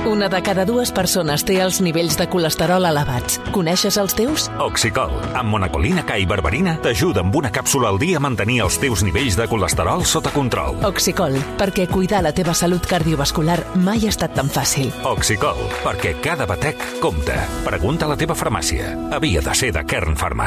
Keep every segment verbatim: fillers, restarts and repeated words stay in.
Una de cada dues persones té els nivells de colesterol elevats. Coneixes els teus? Oxicol, amb monacolina K i berberina, t'ajuda amb una càpsula al dia a mantenir els teus nivells de colesterol sota control. Oxicol, perquè cuidar la teva salut cardiovascular mai ha estat tan fàcil. Oxicol, perquè cada batec compta. Pregunta a la teva farmàcia. Havia de ser de Kern Pharma.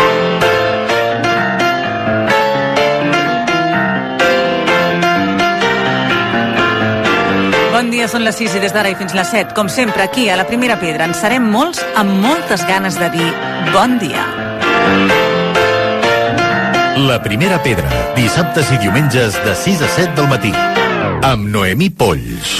Bon dia, són les sis i des d'ara i fins les set. Com sempre, aquí, a la Primera Pedra, en serem molts amb moltes ganes de dir bon dia. La Primera Pedra, dissabtes i diumenges de sis a set del matí, amb Noemí Polls.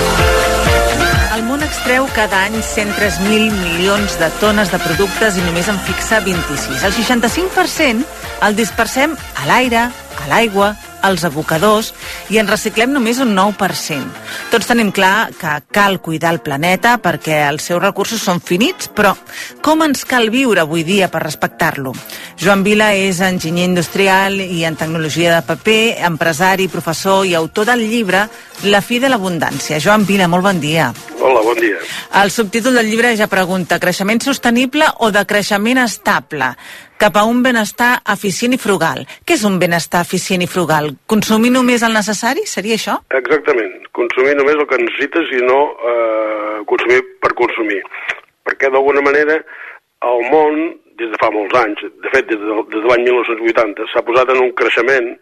El món extreu cada any cent tres mil milions de tones de productes i només en fixa vint-i-sis. El seixanta-cinc per cent el dispersem a l'aire, a l'aigua, als abocadors, i en reciclem només un nou per cent. Tots tenim clar que cal cuidar el planeta perquè els seus recursos són finits, però com ens cal viure avui dia per respectar-lo? Joan Vila és enginyer industrial i en tecnologia de paper, empresari, professor i autor del llibre La fi de l'abundància. Joan Vila, molt bon dia. Hola, bon dia. El subtítol del llibre ja pregunta: creixement sostenible o de creixement estable? Cap a un benestar eficient i frugal. Què és un benestar eficient i frugal? Consumir només el necessari? Seria això? Exactament. Consumir només el que necessites i no eh, consumir per consumir. Perquè d'alguna manera el món, des de fa molts anys, de fet des de, des de l'any mil nou-cents vuitanta, s'ha posat en un creixement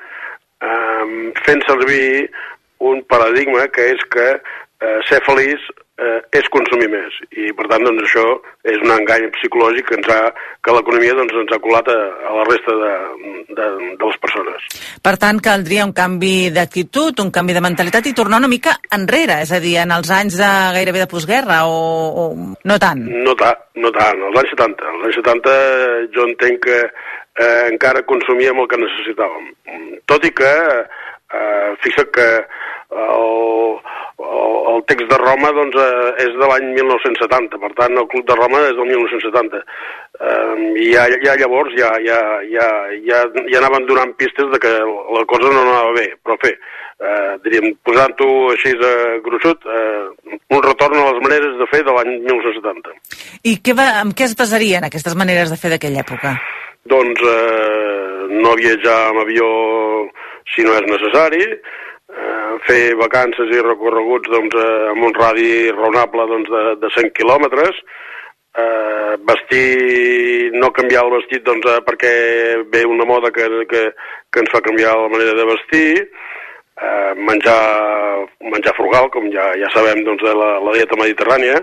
eh, fent servir un paradigma que és que eh, ser feliç eh, és consumir més. I per tant, doncs, això és un engany psicològic que, ens ha, que l'economia doncs, ens ha colat a, a la resta de, de, de les persones. Per tant, caldria un canvi d'actitud, un canvi de mentalitat i tornar una mica enrere, és a dir, en els anys de gairebé de postguerra, o, o no tant? No, ta, no tant, als anys setanta. Als anys setanta jo entenc que eh, encara consumíem el que necessitàvem. Tot i que, eh, fixa't que el, el, el text de Roma doncs, eh, és de l'any mil nou-cents setanta, per tant el Club de Roma és del mil nou-cents setanta. Eh, I ja, ja llavors ja, ja, ja, ja, ja anaven donant pistes de que la cosa no anava bé, però fer, eh, diríem, posant-ho així eh, gruixut, eh, un retorn a les maneres de fer de l'any mil nou-cents setanta. I què va, amb què es basarien aquestes maneres de fer d'aquella època? Doncs eh, no viatjar amb avió si no és necessari, eh, fer vacances i recorreguts doncs, eh, amb un radi raonable doncs, de, de cent quilòmetres, eh, vestir, no canviar el vestit doncs, eh, perquè ve una moda que, que, que ens fa canviar la manera de vestir, eh, menjar, menjar frugal, com ja, ja sabem doncs, de la, la dieta mediterrània,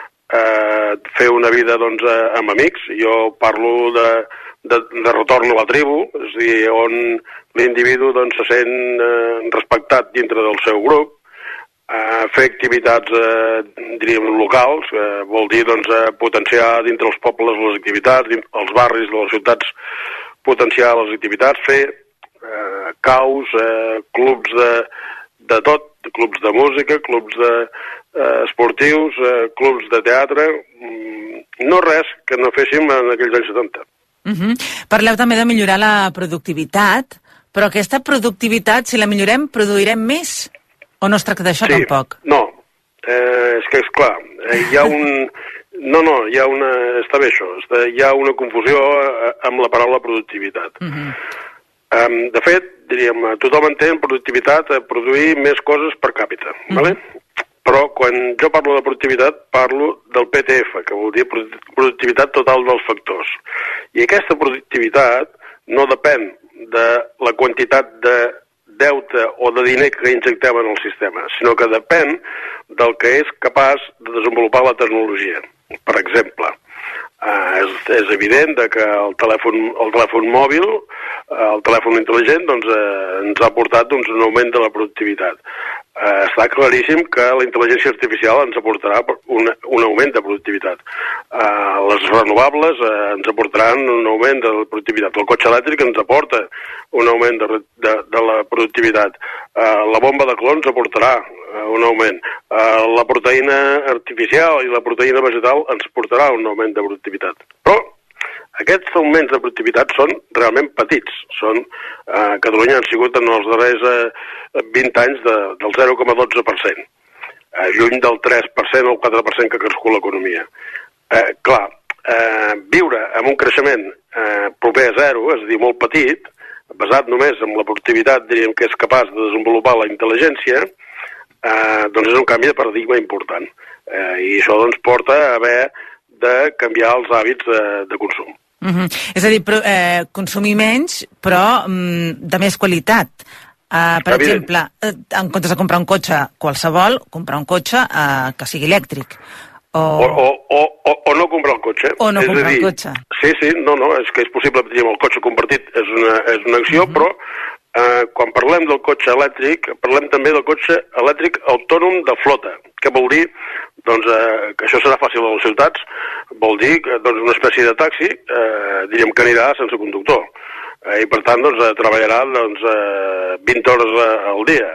eh, fer una vida doncs, amb amics. Jo parlo de, de, de retorn a la tribu, és a dir, on l'individu doncs, se sent eh, respectat dintre del seu grup, eh, fer activitats eh, diríem locals, eh, vol dir doncs, eh, potenciar dintre els pobles les activitats, dins els barris de les ciutats potenciar les activitats, fer eh, caus, eh, clubs de, de tot, clubs de música, clubs de, eh, esportius, eh, clubs de teatre, no res que no féssim en aquells anys setanta. Uh-huh. Parleu també de millorar la productivitat, però aquesta productivitat, si la millorem, produirem més? O no es tracta d'això, sí, tampoc? No, eh, és que és clar, eh, hi ha un... No, no, hi ha una... Està bé això, està... hi ha una confusió eh, amb la paraula productivitat. Uh-huh. um, de fet, diríem, tothom entén productivitat, eh, produir més coses per càpita, uh-huh. Vale? Però quan jo parlo de productivitat, parlo del P T F, que vol dir productivitat total dels factors. I aquesta productivitat no depèn de la quantitat de deute o de diner que injectem en el sistema, sinó que depèn del que és capaç de desenvolupar la tecnologia. Per exemple, eh, és, és evident que el telèfon, el telèfon mòbil, eh, el telèfon intel·ligent, doncs, eh, ens ha portat doncs, un augment de la productivitat. Eh, està claríssim que la intel·ligència artificial ens aportarà un, un augment de productivitat. Eh, les renovables eh, ens aportaran un augment de la productivitat. El cotxe elèctric ens aporta un augment de, de, de la productivitat. Eh, la bomba de clons aportarà eh, un augment. Eh, la proteïna artificial i la proteïna vegetal ens portarà un augment de productivitat. Però aquests augments de productivitat són realment petits. Són, eh, a Catalunya han sigut en els darrers eh, vint anys de, del zero coma dotze per cent. eh, lluny del tres per cent o el quatre per cent que ha crescut l'economia. Eh, clar, eh, viure amb un creixement eh, proper a zero, és a dir, molt petit, basat només en la productivitat, diríem que és capaç de desenvolupar la intel·ligència, eh, doncs és un canvi de paradigma important. Eh, I això doncs porta a haver de canviar els hàbits de, de consum. Uh-huh. És a dir, però, eh, consumir menys, però mm, de més qualitat. Uh, per Evident. exemple, eh, en comptes de comprar un cotxe qualsevol, comprar un cotxe eh, que sigui elèctric. O... O, o, o, o, o no comprar el cotxe. O no és comprar dir, el cotxe. Sí, sí, no, no, és que és possible, diguem, el cotxe compartit és una, és una acció, uh-huh. però eh, quan parlem del cotxe elèctric, parlem també del cotxe elèctric autònom de flota. Què vol dir? Doncs eh, que això serà fàcil a les ciutats, vol dir que doncs, una espècie de taxi, eh, diríem que anirà sense conductor. Eh, I per tant, doncs, eh, treballarà doncs, eh, vint hores eh, al dia.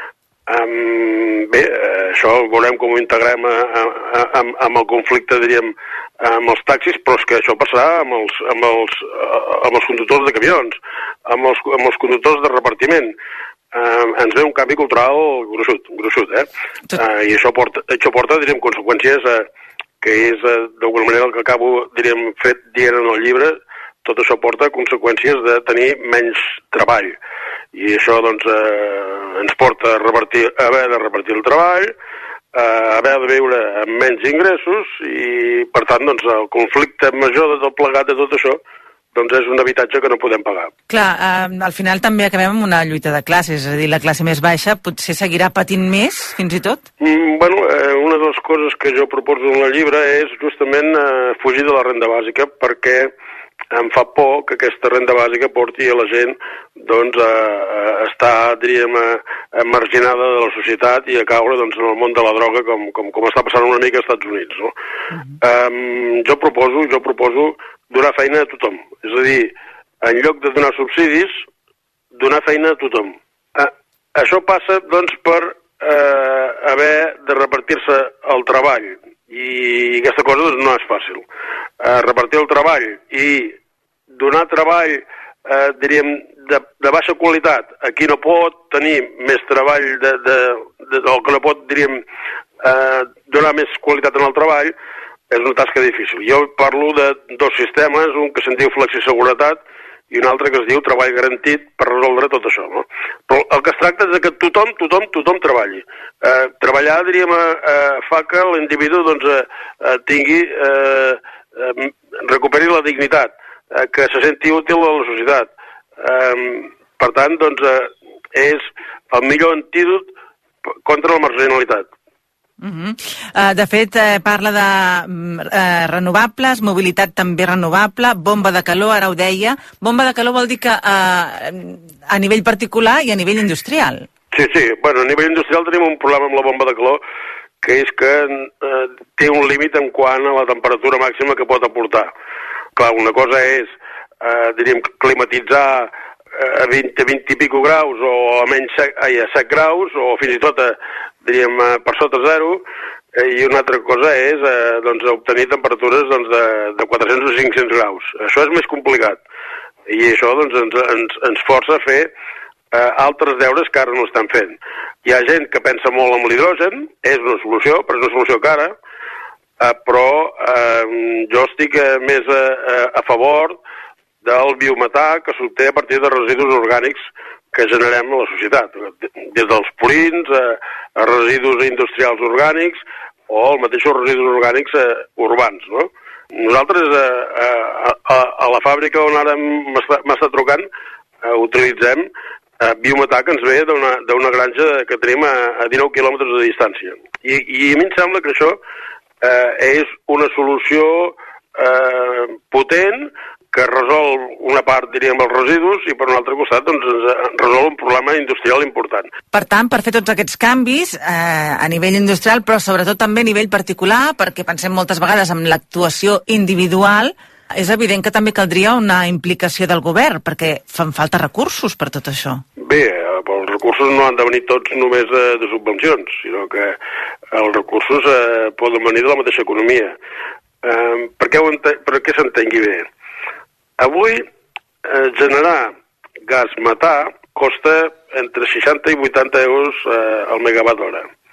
Um, bé, eh, això veurem com ho integrem a, a, a, amb, amb el conflicte, diríem, amb els taxis, però és que això passarà amb els, amb els, amb els conductors de camions, amb els, amb els conductors de repartiment. Uh, ens ve un canvi cultural gruixut, gruixut eh? Uh, I això porta, això porta, diríem, conseqüències uh, que és, uh, d'alguna manera, el que acabo, diríem, fet dient en el llibre. Tot això porta conseqüències de tenir menys treball. I això, doncs, eh, ens porta a, repartir, a haver de repartir el treball, a haver de viure amb menys ingressos i, per tant, doncs, el conflicte major de tot plegat de tot això doncs és un habitatge que no podem pagar. Clar, eh, al final també acabem amb una lluita de classes, és a dir, la classe més baixa potser seguirà patint més, fins i tot? Mm, bueno, eh, una de les coses que jo proposo en el llibre és justament eh, fugir de la renda bàsica, perquè em fa por que aquesta renda bàsica porti a la gent doncs, a, a estar, diríem, a, a marginada de la societat i a caure doncs, en el món de la droga com, com, com està passant una mica als Estats Units. No? Uh-huh. um, jo proposo jo proposo donar feina a tothom. És a dir, en lloc de donar subsidis, donar feina a tothom. Uh, això passa doncs, per uh, haver de repartir-se el treball. I aquesta cosa doncs, no és fàcil. Uh, repartir el treball i donar treball, eh, diríem, de, de baixa qualitat a qui no pot tenir més treball de, de, de, o que no pot, diríem, eh, donar més qualitat en el treball, és una tasca difícil. Jo parlo de dos sistemes, un que se'n diu flexiseguretat i un altre que es diu treball garantit per resoldre tot això. No? Però el que es tracta és que tothom, tothom, tothom treballi. Eh, treballar, diríem, eh, fa que l'individu doncs, eh, tingui, eh, eh, recuperi la dignitat, eh, que se senti útil a la societat. Eh, per tant, doncs, eh, és el millor antídot contra la marginalitat. Uh -huh. uh, de fet, eh, parla de uh, renovables, mobilitat també renovable, bomba de calor, ara ho deia. Bomba de calor vol dir que uh, a nivell particular i a nivell industrial. Sí, sí. Bueno, a nivell industrial tenim un problema amb la bomba de calor, que és que eh, té un límit en quant a la temperatura màxima que pot aportar. Clar, una cosa és, eh, diríem, climatitzar a vint, a vint i pico graus o a menys set, ai, a set graus o fins i tot a, diríem, per sota zero, eh, i una altra cosa és eh, doncs, obtenir temperatures doncs, de, de quatre-cents o cinc-cents graus. Això és més complicat i això doncs, ens, ens, ens força a fer eh, altres deures que ara no estan fent. Hi ha gent que pensa molt en l'hidrogen, és una solució, però és una solució cara, eh, però eh, jo estic eh, més a, a favor del biometà que s'obté a partir de residus orgànics que generem a la societat, des dels purins a, a residus industrials orgànics o els mateixos residus orgànics eh, urbans. No? Nosaltres eh, a, a, a la fàbrica on ara m'està trucant eh, utilitzem eh, biometà que ens ve d'una granja que tenim a, a dinou quilòmetres de distància. I, i a mi em sembla que això eh, és una solució eh, potent que resol una part, diríem, els residus i per un altre costat doncs, resol un problema industrial important. Per tant, per fer tots aquests canvis eh, a nivell industrial, però sobretot també a nivell particular, perquè pensem moltes vegades en l'actuació individual, és evident que també caldria una implicació del govern, perquè fan falta recursos per tot això. Bé, els recursos no han de venir tots només de, de subvencions, sinó que els recursos eh, poden venir de la mateixa economia. Eh, per què, per què s'entengui bé? Avui, eh, generar gas metà costa entre seixanta i vuitanta euros eh, al megawatt hora.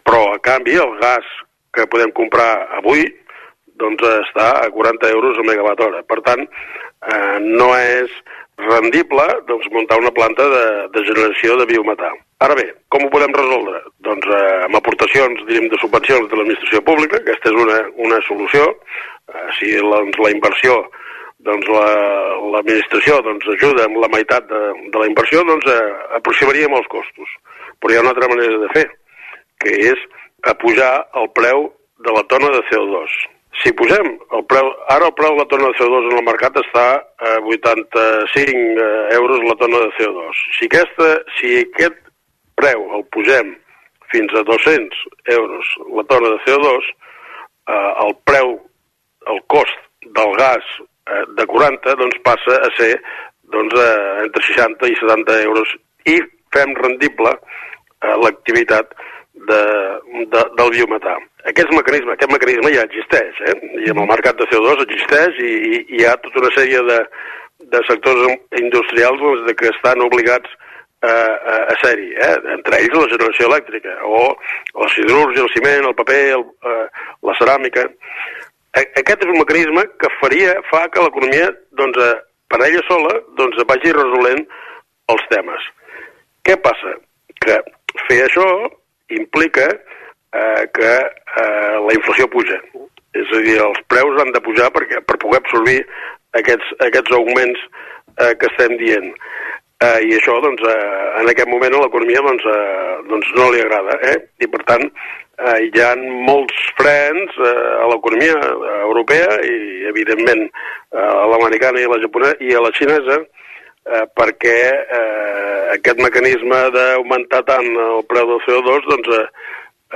Però, a canvi, el gas que podem comprar avui doncs està a quaranta euros a megawatt hora. Per tant, eh, no és rendible doncs, muntar una planta de, de generació de biometà. Ara bé, com ho podem resoldre? Doncs eh, amb aportacions, diríem, de subvencions de l'administració pública, aquesta és una, una solució. Eh, si la, doncs, la inversió, doncs l'administració la, doncs, ajuda amb la meitat de, de la inversió, doncs eh, aproximaríem els costos. Però hi ha una altra manera de fer, que és apujar el preu de la tona de C O dos. Si posem el preu, ara el preu de la tona de C O dos en el mercat està a vuitanta-cinc euros la tona de C O dos. Si, aquesta, si aquest preu el posem fins a dos-cents euros la tona de C O dos, eh, el preu, el cost del gas eh, de quaranta doncs passa a ser doncs, eh, entre seixanta i setanta euros i fem rendible eh, l'activitat de, de, del biometà. Aquest mecanisme, aquest mecanisme ja existeix, eh? I en el mercat de C O dos existeix i, i hi ha tota una sèrie de, de sectors industrials doncs, de que estan obligats a, a, a ser-hi, eh? Entre ells la generació elèctrica, o la siderúrgia, el ciment, el paper, el, eh, la ceràmica. Aquest és un mecanisme que faria, fa que l'economia, doncs, per ella sola, doncs, vagi resolent els temes. Què passa? Que fer això implica eh, que eh, la inflació puja. És a dir, els preus han de pujar perquè, per poder absorbir aquests, aquests augments eh, que estem dient. Eh, I això, doncs, eh, en aquest moment a l'economia doncs, eh, doncs no li agrada. Eh? I, per tant, eh, hi ha molts frens eh, a l'economia europea i, evidentment, eh, a l'americana i a la japonesa i a la xinesa, Eh, perquè eh, aquest mecanisme d'augmentar tant el preu del C O dos doncs, eh,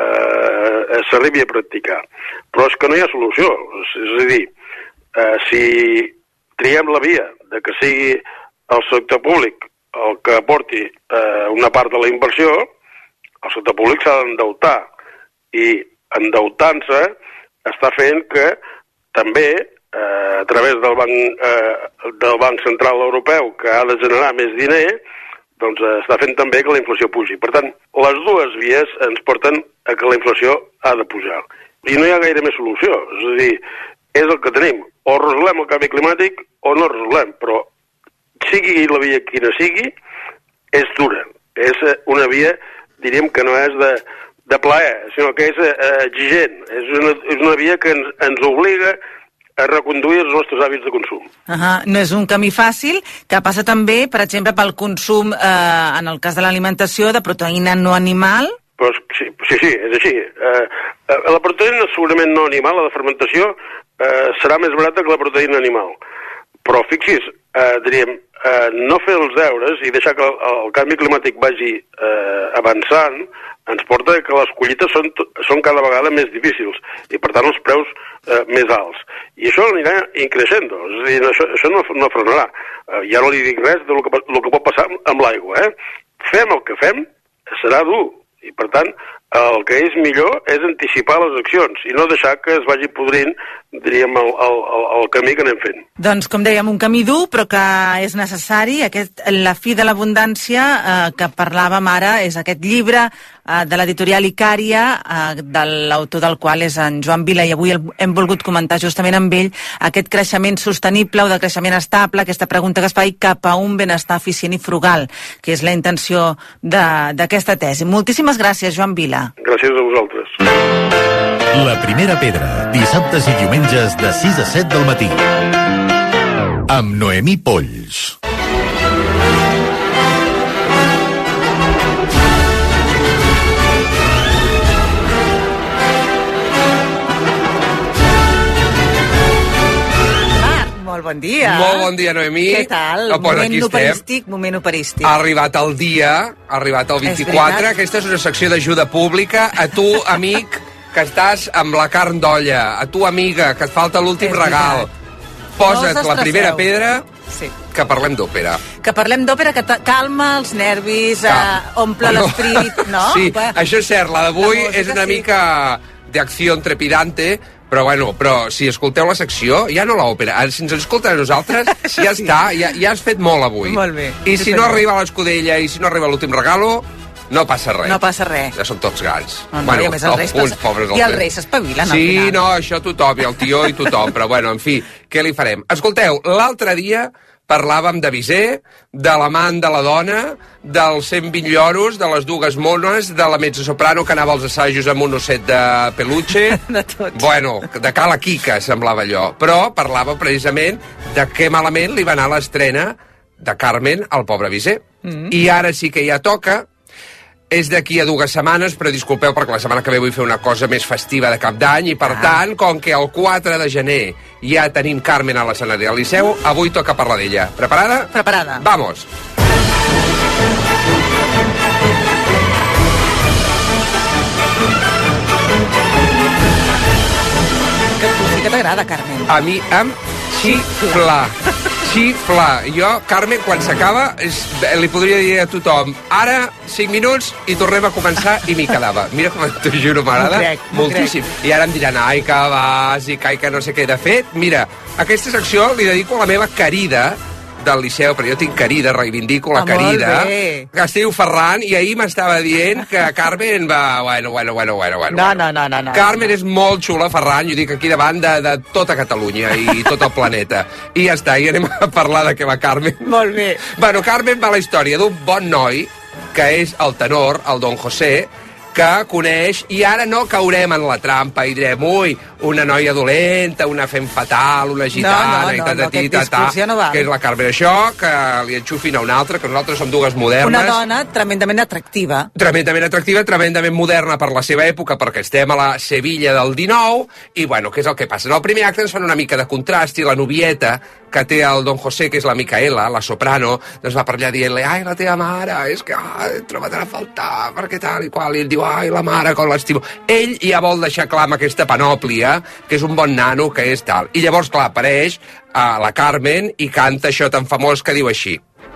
eh, s'arribi a practicar. Però és que no hi ha solució. És, és a dir, eh, si triem la via de que sigui el sector públic el que aporti eh, una part de la inversió, el sector públic s'ha d'endeutar. I endeutant-se està fent que també Eh, a través del banc, eh, del Banc Central Europeu, que ha de generar més diner, doncs eh, està fent també que la inflació pugi. Per tant, les dues vies ens porten a que la inflació ha de pujar. I no hi ha gaire més solució. És a dir, és el que tenim. O resolem el canvi climàtic o no resolem. Però sigui la via quina sigui, és dura. És una via, diríem, que no és de, de plaer, sinó que és eh, exigent. És una, és una via que ens, ens obliga a reconduir els nostres hàbits de consum. Uh-huh. No és un camí fàcil, que passa també, per exemple, pel consum, eh, en el cas de l'alimentació, de proteïna no animal. Pues, sí, sí, sí, és així. Eh, la proteïna segurament no animal, la de fermentació, eh, serà més barata que la proteïna animal. Però fixis, eh, diríem, eh, no fer els deures i deixar que el, el canvi climàtic vagi eh, avançant ens porta que les collites són, són cada vegada més difícils i, per tant, els preus eh, més alts. I això anirà increixent, és a dir, això, això no, no frenarà. Eh, ja no li dic res del que, del que pot passar amb l'aigua. Eh? Fem el que fem, serà dur. I, per tant, el que és millor és anticipar les accions i no deixar que es vagi podrint, diríem, el, el, el camí que anem fent. Doncs, com dèiem, un camí dur, però que és necessari. Aquest, La fi de l'abundància, eh, que parlàvem ara, és aquest llibre eh, de l'editorial Icària, eh, de l'autor del qual és en Joan Vila, i avui el, hem volgut comentar justament amb ell aquest creixement sostenible o de creixement estable, aquesta pregunta que es fa i cap a un benestar eficient i frugal, que és la intenció d'aquesta tesi. Moltíssimes gràcies, Joan Vila. Gràcies a vosaltres. La primera pedra, dissabtes i diumenges de sis a set del matí. Amb Noemí Polls. Molt bon dia. Molt bon dia, Noemí. Què tal? No, pues moment operístic, moment operístic. Ha arribat el dia, ha arribat el vint-i-quatre. Aquesta és una secció d'ajuda pública. A tu, amic, que estàs amb la carn d'olla. A tu, amiga, que et falta l'últim regal. Posa't no la primera pedra, sí, que parlem d'òpera. Que parlem d'òpera, que calma els nervis, eh, omple no. l'esperit, no? Sí, bueno, això és cert. La d'avui és una sí. mica d'acció trepidante, però bueno, però si escolteu la secció, ja no l'òpera. Si ens escoltes a nosaltres, ja sí. està, ja, ja has fet molt avui. Molt bé. I si no arriba l'escudella i si no arriba l'últim regalo, No passa res. No passa res. Ja són tots grans. No, no, bueno, i a més els reis, uns pobres. I els reis s'espavilen, sí, al final. No, això tothom, i el tio i tothom, però bueno, en fi, què li farem? Escolteu, l'altre dia parlàvem de Bizet, de l'amant de la dona, dels cent vint lloros, de les dues mones, de la mezzosoprano que anava als assajos amb un osset de peluche. De tot. Bueno, de Cala Quica semblava allò. Però parlava precisament de què malament li va anar l'estrena de Carmen al pobre Bizet. Mm. I ara sí que ja toca. És d'aquí a dues setmanes, però disculpeu perquè la setmana que ve vull fer una cosa més festiva de cap d'any i, per ah. tant, com que el quatre de gener ja tenim Carmen a l'escenari del Liceu, avui toca parlar d'ella. Preparada? Preparada. Vamos. Que tu sí que t'agrada, Carmen. A mi em xifla. Xifla. Jo, Carmen, quan s'acaba, li podria dir a tothom ara, cinc minuts, i tornem a començar, i m'hi quedava. Mira com t'ho juro, m'agrada moltíssim. I ara em diran, ai, que vas, i cai, que no sé què. De fet, mira, aquesta secció li dedico a la meva querida del Liceu, però jo tinc querida, reivindico la ah, querida, que es diu Ferran, i ahir m'estava dient que Carmen va... Bueno, bueno, bueno, bueno, bueno. No, no, no, no, no. Carmen no. és molt xula, Ferran, jo dic aquí davant de, de tota Catalunya i tot el planeta. I ja està, i anem a parlar de què va Carmen. Molt bé. Bueno, Carmen va la història d'un bon noi, que és el tenor, el Don José, que coneix, i ara no caurem en la trampa i direm, ui, una noia dolenta, una fem fatal, una gitana, no, no, i no, ta, ta, no, ti, ta, ta, no que és la Carmen. Això, que li enxufin a una altra, que nosaltres som dues modernes. Una dona tremendament atractiva. Tremendament atractiva, tremendament moderna per la seva època, perquè estem a la Sevilla del dinou, i bueno, què és el que passa? En el primer acte ens fan una mica de contrast, i la novieta que té el Don José, que és la Micaela, la soprano, doncs va per allà dient-li, ai, la teva mare, és que ai, trobat a faltar, perquè tal i qual, i ell diu, ai, la mare, com l'estimo. Ell ja vol deixar clar amb aquesta panòplia que és un bon nano, que és tal. I llavors, clar, apareix a la Carmen i canta això tan famós que diu així.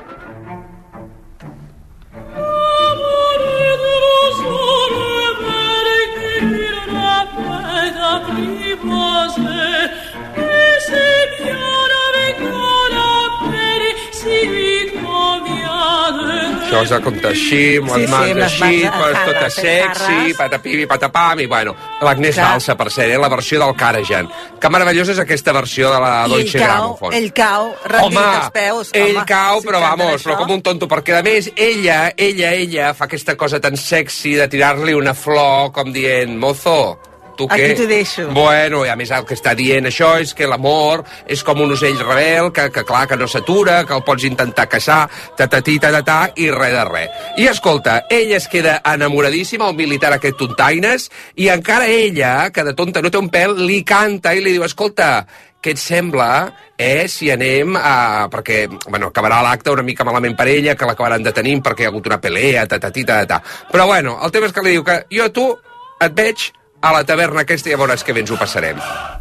Això és de comptar així, amb les Sí, sí, mans amb les així, mans pues, a- tot a- sexy, jarres. patapibi, patapam, i bueno, l'Agnès Clar. Balsa, per cert, eh, la versió del Karajan. Que meravellosa és aquesta versió de la I ell Deutsche cau, Grammophon. ell cau, rendit els peus. ell home, cau, si però canten vamos, això. però com un tonto, perquè a més, ella, ella, ella fa aquesta cosa tan sexy de tirar-li una flor com dient, mozo, tu Aquí què? t'ho deixo. Bueno, i a més el que està dient això és que l'amor és com un ocell rebel, que, que clar, que no s'atura, que el pots intentar caçar, ta-ta-ti, ta-ta-ta, i res de res. I escolta, ella es queda enamoradíssima, el militar aquest tontaines, i encara ella, que de tonta no té un pèl, li canta i li diu, escolta, què et sembla, eh, si anem a... Perquè, bueno, acabarà l'acte una mica malament per ella, que l'acabaran detenint perquè hi ha hagut una pelea, ta-ta-ti, ta-ta-ta. Però bueno, el tema és que li diu que jo a tu et veig a la taverna aquesta i ja veuràs que bé ens ho passarem.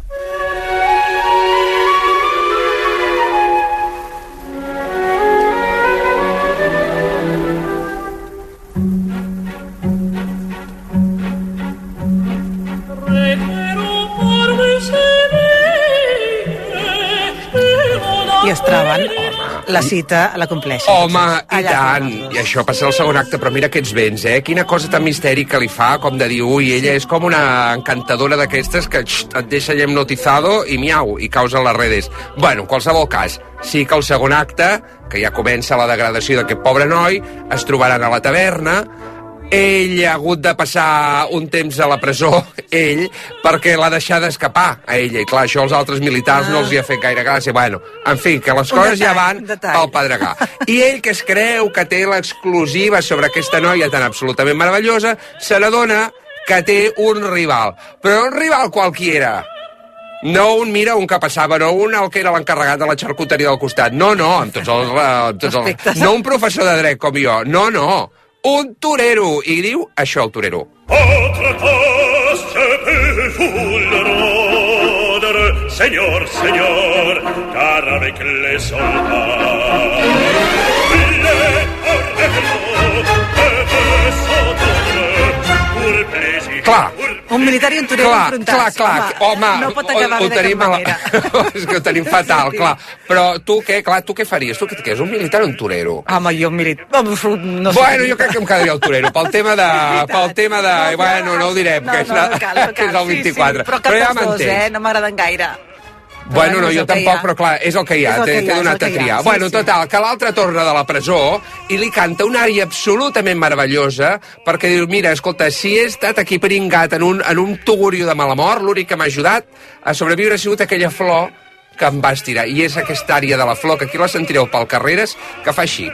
I es troben, la cita la compleixen. Home, i Allà tant. tenen. I això passa al segon acte, però mira que ets vens, eh? Quina cosa tan mistèrica li fa, com de dir, ui, ella és com una encantadora d'aquestes que xt, et deixa ja hipnotizado i miau, i causa les redes. Bueno, en qualsevol cas, sí que el segon acte, que ja comença la degradació d'aquest pobre noi, es trobaran a la taverna. Ell ha hagut de passar un temps a la presó, ell, perquè l'ha deixat d'escapar a ella. I clar, això als altres militars ah. no els hi ha fet gaire gràcia. Bueno, en fi, que les Un coses detall, ja van un detall. pel pedregar. I ell, que es creu que té l'exclusiva sobre aquesta noia tan absolutament meravellosa, se n'adona que té un rival. Però un rival qualquiera. No un, mira, un que passava, no un el que era l'encarregat de la xarcuteria del costat. No, no, amb tots els... Amb tots els no un professor de dret com jo. No, no. Un torero. I diu això, el torero. Señor, señor, car avec les soldats. Clar, Un militar i un torero clar, enfrontats. clar, clar, home, no pot acabar ho, ho bé de cap la... manera. És que ho tenim fatal, clar. Però tu què, clar, tu què faries? Tu què és, un militar o un torero? Home, jo un militar... No sé bueno, jo crec que em quedaria el torero, pel tema de... pel tema de... No, bueno, no ho direm, no, que és, no, no cal, no cal. que és el vint-i-quatre. Sí, sí, però cap però ja dels dos, eh? No m'agraden gaire. Però bueno, no, jo tampoc, però clar, és el que hi ha, t'he donat a triar. Sí, bueno, total, que l'altre torna de la presó i li canta una ària absolutament meravellosa perquè diu, mira, escolta, si he estat aquí pringat en un, en un tugurio de mala mort, l'únic que m'ha ajudat a sobreviure ha sigut aquella flor que em va estirar. I és aquesta ària de la flor, que aquí la sentireu pel Carreres, que fa així.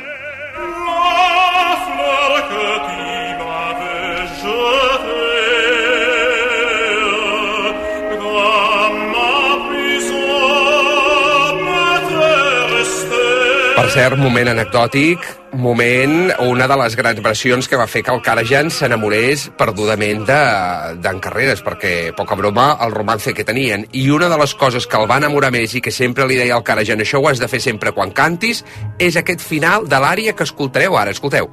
Per cert, moment anecdòtic, moment, una de les grans versions que va fer que el Karajan s'enamorés perdudament d'en Carreras, perquè, poca broma, el romance que tenien. I una de les coses que el va enamorar més i que sempre li deia al Karajan, això ho has de fer sempre quan cantis, és aquest final de l'ària que escoltareu ara. Escolteu.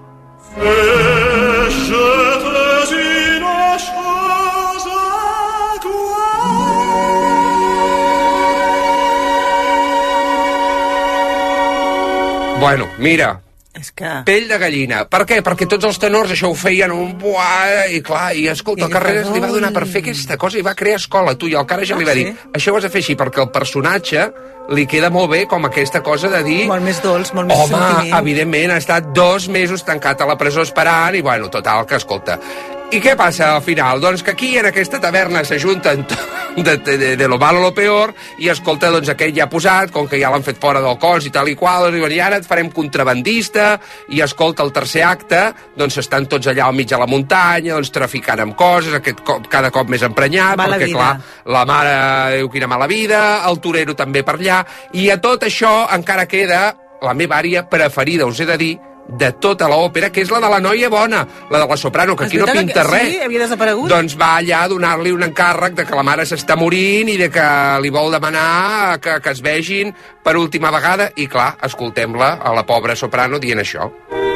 Bueno, mira, és que... pell de gallina. Per què? Perquè tots els tenors això ho feien un buà, i clar, i escolta, el Carreras li va donar per fer aquesta cosa i va crear escola, tu, i el Karajan ah, li va dir, sí? Això ho has de fer així, perquè el personatge li queda molt bé com aquesta cosa de dir... Molt més dolç, molt més home, sentiment. evidentment, ha estat dos mesos tancat a la presó esperant, i bueno, total, que escolta... I què passa al final? Doncs que aquí en aquesta taverna s'ajunten de, de, de, de lo malo a lo peor i escolta, doncs aquell ja ha posat, com que ja l'han fet fora del cos i tal i qual, doncs diuen, i ara et farem contrabandista, i escolta, el tercer acte, doncs estan tots allà al mig de la muntanya, doncs traficant amb coses, aquest cop, cada cop més emprenyat, mala perquè vida. Clar, la mare diu quina mala vida, el torero també per allà, i a tot això encara queda la meva ària preferida, us he de dir, de tota l'òpera, que és la de la noia bona, la de la soprano, que aquí no pinta res. Sí, havia desaparegut. Doncs va allà a donar-li un encàrrec de que la mare s'està morint i de que li vol demanar que, que es vegin per última vegada. I clar, escoltem-la, a la pobra soprano, dient això.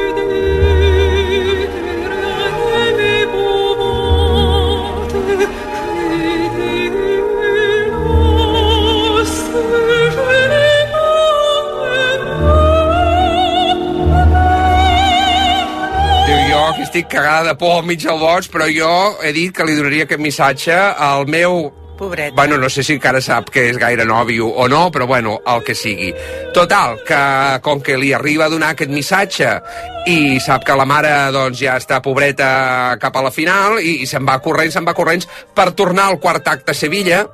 Estic cagada de por al mig del bosc, però jo he dit que li donaria aquest missatge al meu... Pobret. Bueno, no sé si encara sap que és gaire nòvio o no, però bueno, el que sigui. Total, que com que li arriba a donar aquest missatge i sap que la mare doncs, ja està pobreta cap a la final i, i se'n va corrents, se'n va corrents per tornar al quart acte a Sevilla,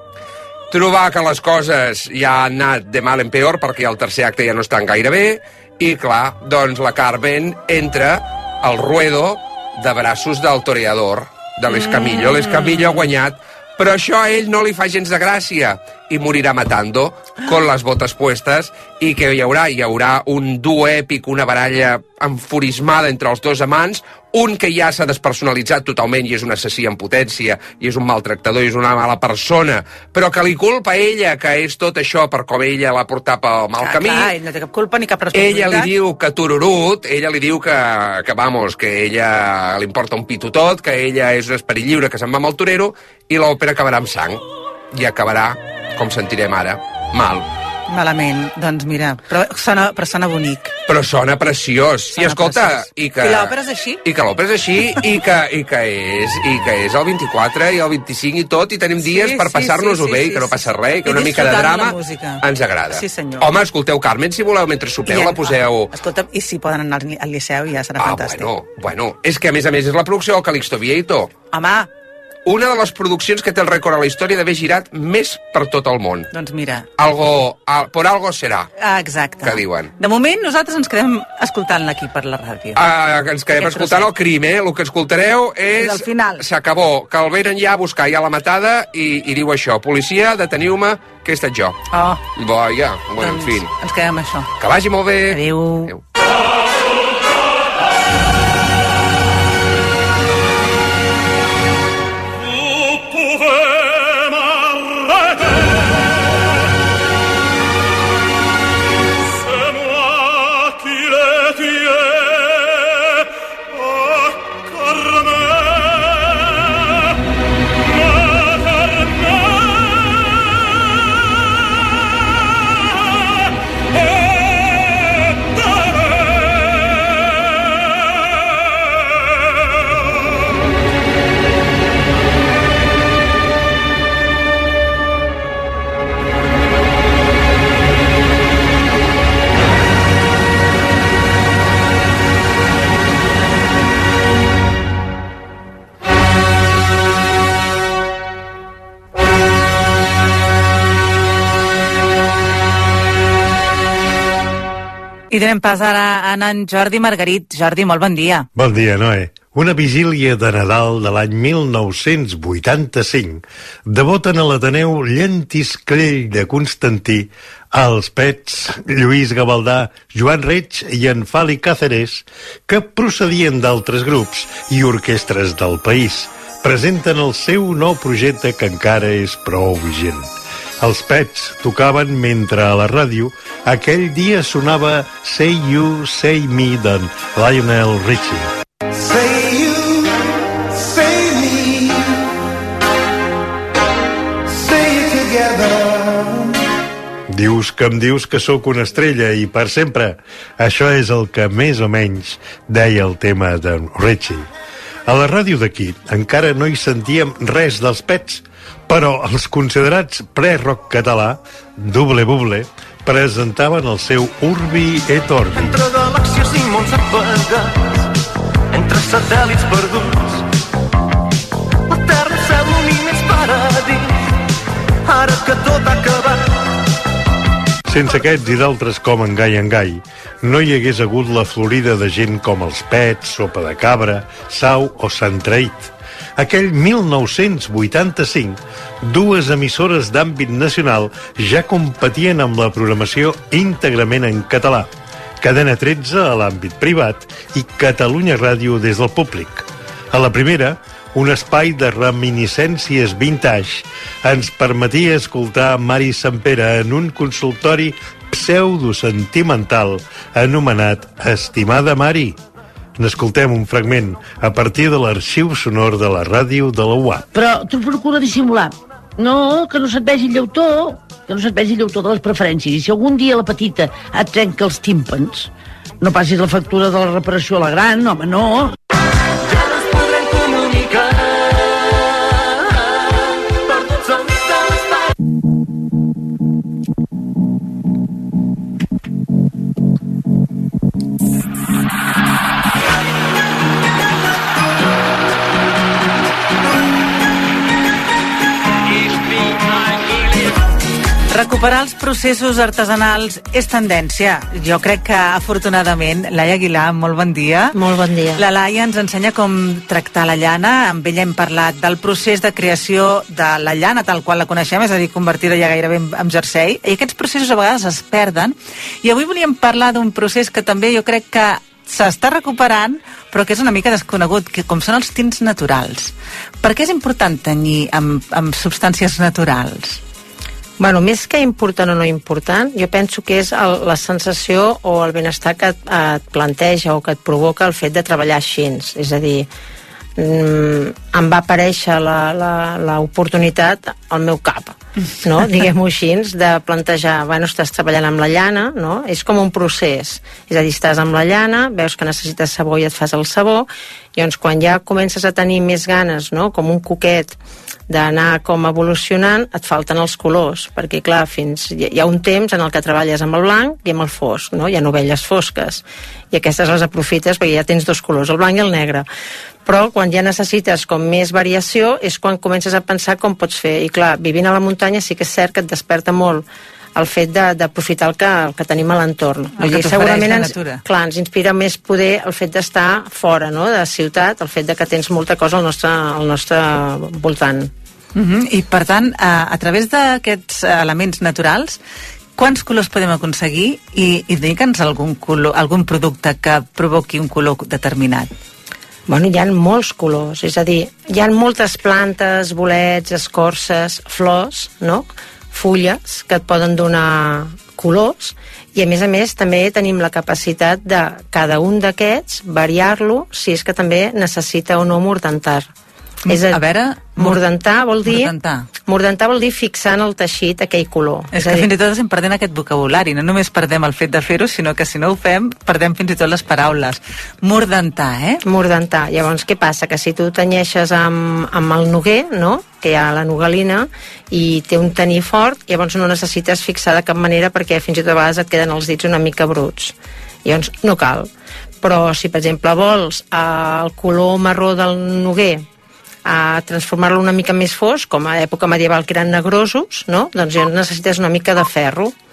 trobar que les coses ja han anat de mal en peor perquè el tercer acte ja no estan gaire bé i clar, doncs la Carmen entra al ruedo de braços del toreador, de l'Escamillo. Mm. L'Escamillo ha guanyat, però això a ell no li fa gens de gràcia i morirà matando, con les botes puestes, i que hi haurà, hi haurà un duo èpic, una baralla enfurismada entre els dos amants, un que ja s'ha despersonalitzat totalment i és un assassí en potència, i és un maltractador, i és una mala persona, però que li culpa a ella, que és tot això per com ella l'ha portat pel mal clar, camí. Clar, ell no té cap culpa ni cap responsabilitat. Ella li diu que tururut, ella li diu que, que vamos, que ella li importa un pito tot, que ella és un esperit lliure, que se'n va amb el torero, i l'òpera acabarà amb sang. I acabarà, com sentirem ara, mal. Malament, doncs mira, però sona, però sona bonic. Però sona preciós. Sona I escolta, preciós. i que... I l'òpera és així? I que l'òpera és així, i que, i que és i que és el vint-i-quatre i el vint-i-cinc i tot, i tenim sí, dies per sí, passar-nos-ho sí, bé, sí, i que no passa sí, res, que una mica de drama ens agrada. Sí, senyor. Home, escolteu Carmen, si voleu, mentre sopeu, ja, la poseu... Escolta, i si poden anar al Liceu ja serà ah, fantàstic. Bueno, bueno, és que a més a més és la producció del Calixto Vieito. Home... Una de les produccions que té el rècord a la història d'haver girat més per tot el món. Doncs mira... Algo, al, por algo serà. Ah, exacte. Que diuen. De moment, nosaltres ens quedem escoltant-la aquí per la ràdio. Ah, ens quedem Aquest escoltant trosset. El crim, eh? El que escoltareu és... És el final. S'acabó, que el venen ja a buscar ja la matada i, i diu això. Policia, deteniu-me, que he estat jo. Oh. Vaja, bueno, doncs en fin. Ens quedem amb això. Que vagi molt bé. Adéu. Adéu. I donem pas ara a en Jordi Margarit. Jordi, molt bon dia. Bon dia, Noé. Una vigília de Nadal de l'any mil nou-cents vuitanta-cinc devoten a l'Ateneu Llentisclell de Constantí als Pets, Lluís Gavaldà, Joan Reig i en Fali Cáceres, que procedien d'altres grups i orquestres del país. Presenten el seu nou projecte que encara és prou vigent. Els Pets tocaven mentre a la ràdio aquell dia sonava Say You, Say Me d'en Lionel Richie. Say you, say me, say it together. Dius que em dius que sóc una estrella i per sempre. Això és el que més o menys deia el tema d'en Richie. A la ràdio d'aquí encara no hi sentíem res dels Pets, però els considerats pre-rock català, Double Buble, presentaven el seu Urbi et Orbi. Entre galàxies i mons apagats, entre satèl·lits perduts, l'etern cel l'unimens paradís, ara que tot ha acabat. Sense aquests i d'altres com en Gai en Gai, no hi hagués hagut la florida de gent com els Pets, Sopa de Cabra, Sau o Sant Traït. Aquell mil nou-cents vuitanta-cinc, dues emissores d'àmbit nacional ja competien amb la programació íntegrament en català. Cadena tretze a l'àmbit privat i Catalunya Ràdio des del públic. A la primera, un espai de reminiscències vintage ens permetia escoltar Mari Sampere en un consultori pseudosentimental anomenat Estimada Mari. N'escoltem un fragment a partir de l'arxiu sonor de la ràdio de la U A P. Però tu procura dissimular. No, que no se't vegi el llautó, que no se't vegi el llautó de les preferències. I si algun dia la petita et trenca els tímpans, no passis la factura de la reparació a la gran, home, no. Ja no ens podrem comunicar per tots els de l'espai. Recuperar els processos artesanals és tendència. Jo crec que, afortunadament, Laia Aguilar, molt bon dia. Molt bon dia. La Laia ens ensenya com tractar la llana. Amb ella hem parlat del procés de creació de la llana tal qual la coneixem, és a dir, convertida ja gairebé en, en jersei. I aquests processos a vegades es perden. I avui volíem parlar d'un procés que també jo crec que s'està recuperant, però que és una mica desconegut, que com són els tints naturals. Per què és important tenyir amb, amb substàncies naturals? Bueno, més que important o no important, jo penso que és el, la sensació o el benestar que et, et planteja o que et provoca el fet de treballar així. És a dir, mm, em va aparèixer l'oportunitat al meu cap, no? Diguem-ho així, de plantejar, bueno, estàs treballant amb la llana, no? És com un procés. És a dir, estàs amb la llana, veus que necessites sabó i et fas el sabó, i llavors quan ja comences a tenir més ganes, no? Com un coquet, d'anar com evolucionant, et falten els colors, perquè clar, fins hi ha un temps en el que treballes amb el blanc i amb el fosc, no? Hi ha novelles fosques, i aquestes les aprofites perquè ja tens dos colors, el blanc i el negre. Però quan ja necessites com més variació és quan comences a pensar com pots fer, i clar, vivint a la muntanya sí que és cert que et desperta molt el fet d'aprofitar el, que, el que tenim a l'entorn. El que t'ofereix la natura. Clar, ens inspira més poder el fet d'estar fora, no?, de ciutat, el fet de que tens molta cosa al nostre, al nostre voltant. Uh-huh. I per tant, a, a través d'aquests elements naturals, quants colors podem aconseguir? I, i digue'ns algun, color, algun producte que provoqui un color determinat. Bueno, hi ha molts colors, és a dir, hi ha moltes plantes, bolets, escorces, flors, no?, fulles que et poden donar colors, i a més a més també tenim la capacitat de cada un d'aquests variar-lo si és que també necessita o no mordantar. És a, a veure... Mordantar vol dir... Mordantar. Mordantar vol dir fixar en el teixit aquell color. És, és que dir... fins i tot estem perdent aquest vocabulari. No només perdem el fet de fer-ho, sinó que si no ho fem, perdem fins i tot les paraules. Mordantar, eh? Mordantar. Llavors, què passa? Que si tu tenyeixes amb, amb el noguer, no?, que hi ha la nogalina, i té un tenir fort, llavors no necessites fixar de cap manera perquè fins i tot a vegades et queden els dits una mica bruts. Llavors, no cal. Però si, per exemple, vols eh, el color marró del noguer, a transformar-lo una mica més fosc, com a època medieval que eren negrosos, no? Doncs ja necessites una mica de ferro.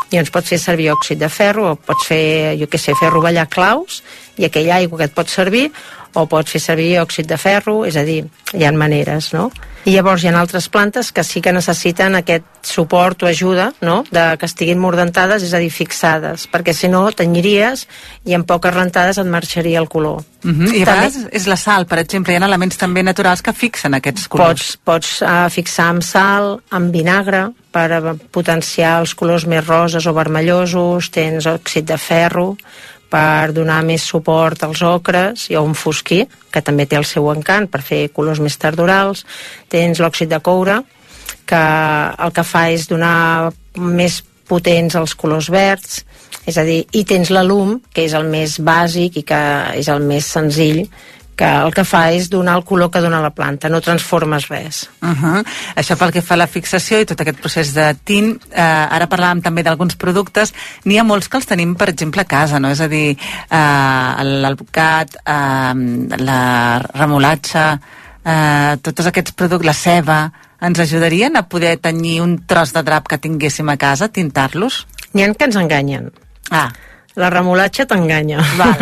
i llavors pots fer servir òxid de ferro, o pots fer, jo què sé, fer rovellar claus, i aquella aigua que et pot servir, o pots fer servir òxid de ferro, és a dir, hi ha maneres, no? I llavors hi ha altres plantes que sí que necessiten aquest suport o ajuda, no?, de que estiguin mordentades, és a dir, fixades, perquè si no tenyiries i en poques rentades et marxaria el color. Uh-huh. I a vegades és la sal, per exemple, hi ha elements també naturals que fixen aquests colors. Pots, pots uh, fixar amb sal, amb vinagre, per uh, potenciar els colors més roses o vermellosos, tens òxid de ferro, per donar més suport als ocres, i un fosquí, que també té el seu encant, per fer colors més tardorals. Tens l'òxid de coure, que el que fa és donar més potents els colors verds, és a dir, i tens l'alum, que és el més bàsic i que és el més senzill, que el que fa és donar el color que dona la planta, no transformes res. Uh-huh. Això pel que fa a la fixació i tot aquest procés de tint, eh, ara parlàvem també d'alguns productes, n'hi ha molts que els tenim, per exemple, a casa, no? És a dir, eh, l'alvocat, eh, la remolatxa, eh, tots aquests productes, la ceba, ens ajudarien a poder tenyir un tros de drap que tinguéssim a casa, tintar-los? N'hi ha que ens enganyen. Ah. La remolatxa t'enganya.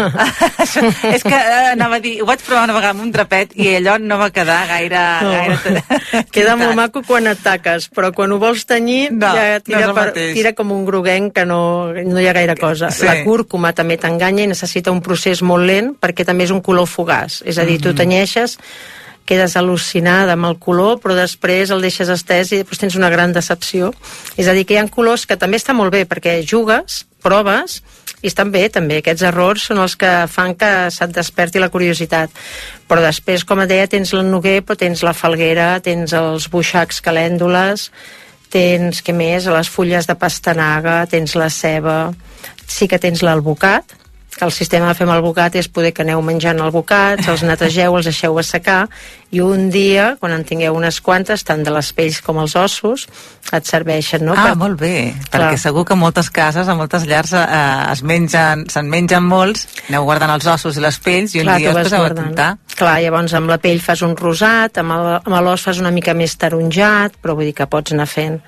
És que eh, anava a dir, ho vaig provar una vegada amb un drapet i allò no va quedar gaire... No. gaire Queda molt maco quan et taques, però quan ho vols tenyir no, ja tira, no per, tira com un groguenc que no, no hi ha gaire cosa. Sí. La cúrcuma també t'enganya i necessita un procés molt lent perquè també és un color fugaç. És a dir, tu tenyeixes, quedes al·lucinada amb el color, però després el deixes estès i després tens una gran decepció. És a dir, que hi ha colors que també està molt bé perquè jugues, proves, i estan bé també, aquests errors són els que fan que se't desperti la curiositat, però després, com et deia, tens el noguer, però tens la falguera, tens els buixacs calèndoles, tens, què més, les fulles de pastanaga, tens la ceba, sí que tens l'alvocat, que el sistema de fer amb alvocat és poder que aneu menjant albocats, els netegeu, els deixeu assecar, i un dia, quan en tingueu unes quantes, tant de les pells com els ossos, et serveixen, no? Ah, per... molt bé, Clar. perquè segur que a moltes cases, a moltes llars, eh, es mengen, se'n mengen molts, aneu guardant els ossos i les pells, i un Clar, dia us poseu a tintar. Clar, llavors amb la pell fas un rosat, amb l'os fas una mica més taronjat, però vull dir que pots anar fent.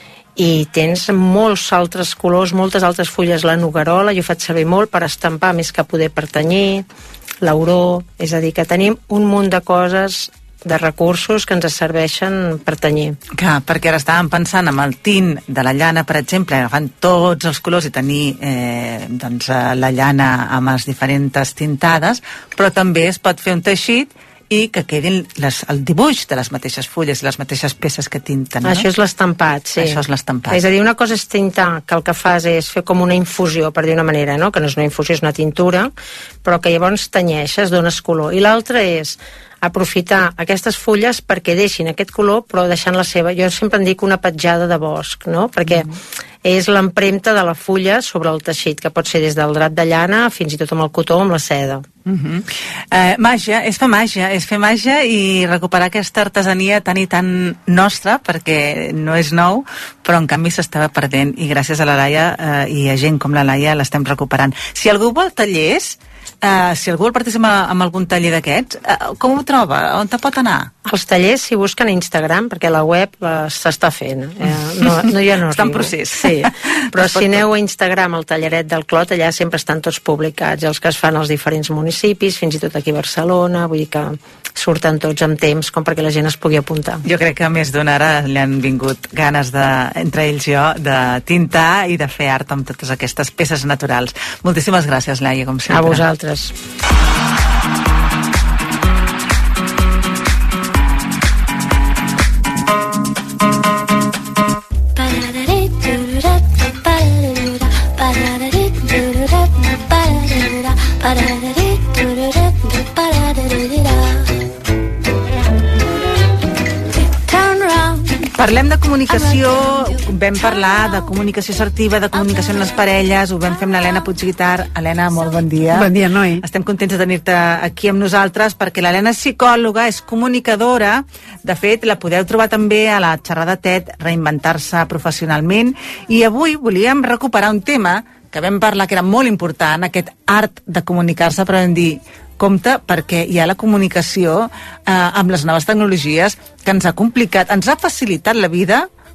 I tens molts altres colors, moltes altres fulles, la noguerola, jo faig servir molt per estampar més que poder per tenyir, l'auró, és a dir, que tenim un munt de coses, de recursos que ens serveixen per tenyir. Clar, perquè ara estàvem pensant en el tint de la llana, per exemple, agafant tots els colors i tenir eh, doncs, la llana amb les diferents tintades, però també es pot fer un teixit i que quedin les, el dibuix de les mateixes fulles i les mateixes peces que tinten, no? Això és l'estampat, sí. Això és l'estampat. És a dir, una cosa és tintar, que el que fas és fer com una infusió, per dir una manera, no? Que no és una infusió, és una tintura, però que llavors tenyeixes, dones color. I l'altra és aprofitar aquestes fulles perquè deixin aquest color, però deixant la seva, jo sempre en dic una petjada de bosc, no? Perquè mm. és l'empremta de la fulla sobre el teixit, que pot ser des del drap de llana fins i tot amb el cotó o amb la seda. Uh-huh. eh, màgia, és fer màgia, és fer màgia i recuperar aquesta artesania tan i tan nostra, perquè no és nou, però en canvi s'estava perdent, i gràcies a la Laia eh, i a gent com la Laia l'estem recuperant. Si algú vol tallers, Uh, si algú vol participar en algun taller d'aquests, uh, com ho troba? On te pot anar? Els tallers s'hi busquen a Instagram, perquè la web uh, s'està fent. Eh? No, no, ja no està en arribo. procés. Sí. Però si aneu a Instagram, al Talleret del Clot, allà sempre estan tots publicats, els que es fan als diferents municipis, fins i tot aquí a Barcelona, vull dir que surten tots amb temps, com perquè la gent es pugui apuntar. Jo crec que a més d'una ara li han vingut ganes, de, entre ells jo, de tintar i de fer art amb totes aquestes peces naturals. Moltíssimes gràcies, Laia, com sempre. A vosaltres. Parlem de comunicació, vam parlar de comunicació assertiva, de comunicació en les parelles, ho vam fer amb l'Helena Puigguitar. Helena, molt bon dia. Bon dia, Noi. Estem contents de tenir-te aquí amb nosaltres perquè l'Helena és psicòloga, és comunicadora. De fet, la podeu trobar també a la xerrada TED, Reinventar-se professionalment. I avui volíem recuperar un tema que vam parlar que era molt important, aquest art de comunicar-se, però vam dir compte perquè hi ha la comunicació eh, amb les noves tecnologies que ens ha complicat, ens ha facilitat la vida,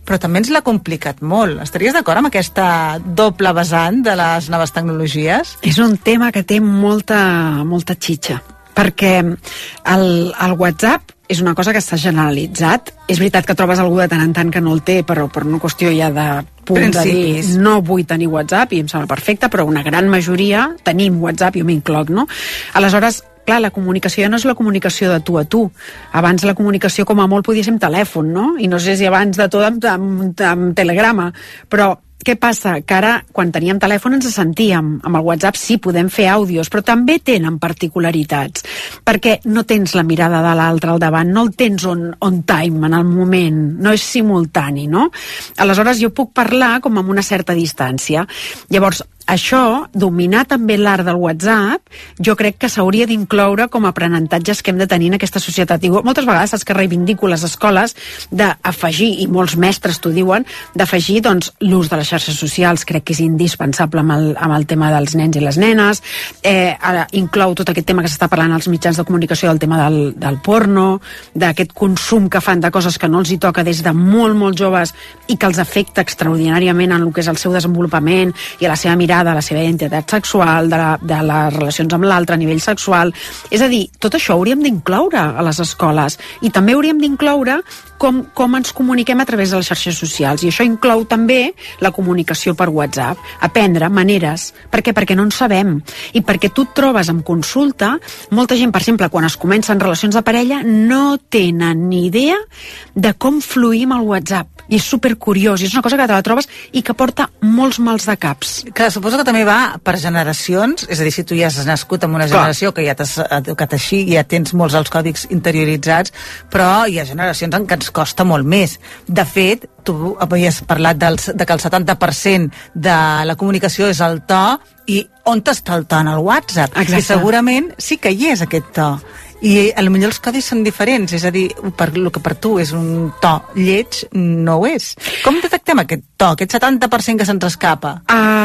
però també ens l'ha complicat molt. Estaries d'acord amb aquesta doble vessant de les noves tecnologies? És un tema que té molta, molta xitxa, perquè el, el WhatsApp és una cosa que s'ha generalitzat. És veritat que trobes algú de tant en tant que no el té, però per una qüestió ja de punt de dir no vull tenir WhatsApp, i em sembla perfecte, però una gran majoria tenim WhatsApp, jo m'incloc, no? Aleshores, clar, la comunicació ja no és la comunicació de tu a tu. Abans la comunicació com a molt podia ser amb telèfon, no? I no sé si abans de tot amb, amb, amb telegrama, però què passa? Que ara, quan teníem telèfon, ens sentíem. Amb el WhatsApp sí, podem fer àudios, però també tenen particularitats, perquè no tens la mirada de l'altre al davant, no el tens on, on time, en el moment, no és simultani, no? Aleshores, jo puc parlar com amb una certa distància. Llavors, això, dominar també l'art del WhatsApp, jo crec que s'hauria d'incloure com a aprenentatges que hem de tenir en aquesta societat. Digo, moltes vegades saps que reivindico les escoles d'afegir, i molts mestres t'ho diuen, d'afegir doncs, l'ús de les xarxes socials. Crec que és indispensable amb el, amb el tema dels nens i les nenes. Eh, ara inclou tot aquest tema que s'està parlant als mitjans de comunicació, del tema del, del porno, d'aquest consum que fan de coses que no els hi toca des de molt, molt joves i que els afecta extraordinàriament en el que és el seu desenvolupament i a la seva mirada, de la seva identitat sexual, de, la, de les relacions amb l'altre a nivell sexual. És a dir, tot això hauríem d'incloure a les escoles, i també hauríem d'incloure com, com ens comuniquem a través de les xarxes socials, i això inclou també la comunicació per WhatsApp, aprendre maneres. Per què? Perquè no en sabem, i perquè tu et trobes en consulta, molta gent, per exemple, quan es comencen relacions de parella, no tenen ni idea de com fluir amb el WhatsApp, i és supercuriós, i és una cosa que te la trobes i que porta molts mals de caps. Que suposo que també va per generacions, és a dir, si tu ja has nascut en una generació que ja t'has educat així, ja tens molts dels còdics interioritzats, però hi ha generacions en què ens costa molt més. De fet, tu havies parlat del, de que el setanta per cent de la comunicació és el to, i on està el to en el WhatsApp? Exacte. I segurament sí que hi és aquest to. I potser els codis són diferents, és a dir, per el que per tu és un to lleig, no ho és. Com detectem aquest to, aquest setanta per cent que se'ns escapa?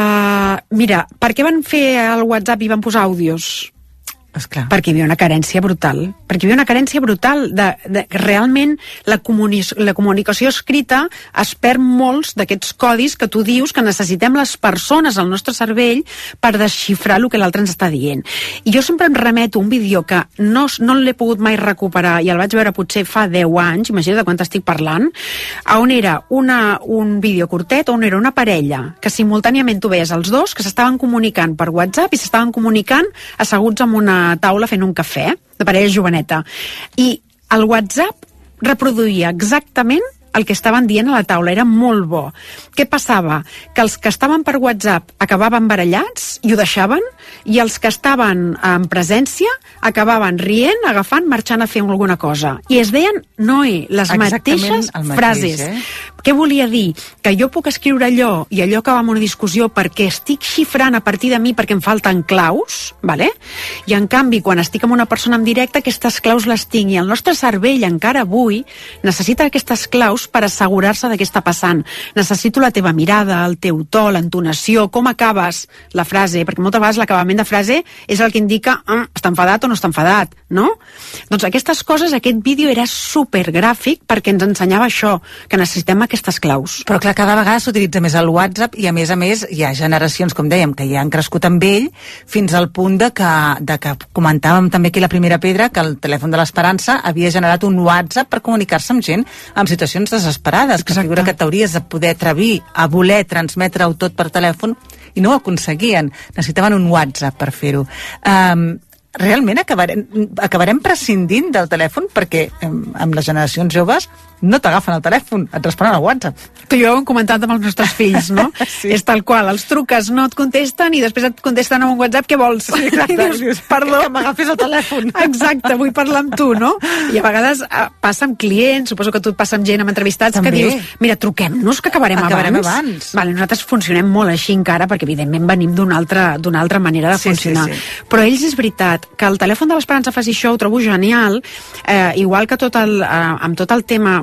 Uh, mira, per què van fer el WhatsApp i van posar àudios? Esclar. Perquè hi havia una carència brutal. Perquè hi havia una carència brutal de, de realment la, comuni la comunicació escrita es perd molts d'aquests codis que tu dius que necessitem les persones al nostre cervell per desxifrar el que l'altre ens està dient. I jo sempre em remeto a un vídeo que no, no l'he pogut mai recuperar, i el vaig veure potser fa deu anys, imagina't de quant estic parlant, on era una, un vídeo curtet, on era una parella que simultàniament tu veies els dos que s'estaven comunicant per WhatsApp i s'estaven comunicant asseguts en una taula fent un cafè, de parella joveneta, i el WhatsApp reproduïa exactament el que estaven dient a la taula, era molt bo. Què passava? Que els que estaven per WhatsApp acabaven barallats i ho deixaven, i els que estaven en presència acabaven rient, agafant, marxant a fer alguna cosa. I es deien, Noé, les mateixes mateix, frases. Eh? Què volia dir? Que jo puc escriure allò i allò acaba amb una discussió perquè estic xifrant a partir de mi perquè em falten claus, vale? I en canvi, quan estic amb una persona en directe, aquestes claus les tinc, i el nostre cervell encara avui necessita aquestes claus per assegurar-se de què està passant. Necessito la teva mirada, el teu to, l'entonació, com acabes la frase, perquè moltes vegades l'acabament de frase és el que indica ah, està enfadat o no està enfadat, no? Doncs aquestes coses, aquest vídeo era supergràfic perquè ens ensenyava això, que necessitem aquestes claus. Però clar, cada vegada s'utilitza més el WhatsApp, i a més a més hi ha generacions, com dèiem, que ja han crescut amb ell, fins al punt de que, de que comentàvem també aquí la primera pedra que el telèfon de l'Esperança havia generat un WhatsApp per comunicar-se amb gent en situacions desesperades, que figura que t'hauries de poder atrevir a voler transmetre-ho tot per telèfon, i no ho aconseguien. Necessitaven un WhatsApp per fer-ho. Um, realment acabarem, acabarem prescindint del telèfon, perquè um, amb les generacions joves no t'agafen el telèfon, et responen al WhatsApp. Que jo ho hem comentat amb els nostres fills, no? Sí. És tal qual, els truques, no et contesten i després et contesten amb un WhatsApp, què vols? Sí, exacte. I dius, perdó. Que m'agafis el telèfon. Exacte, vull parlar amb tu, no? I a vegades eh, passa amb clients, suposo que tu et passa amb gent, amb entrevistats, també. Que dius, mira, truquem-nos que acabarem, acabarem abans. abans. Vale, nosaltres funcionem molt així encara, perquè evidentment venim d'una altra, d'una altra manera de sí, funcionar. Sí, sí. Però ells és veritat que el telèfon de l'Esperança faci això ho trobo genial, eh, igual que tot el, eh, amb tot el tema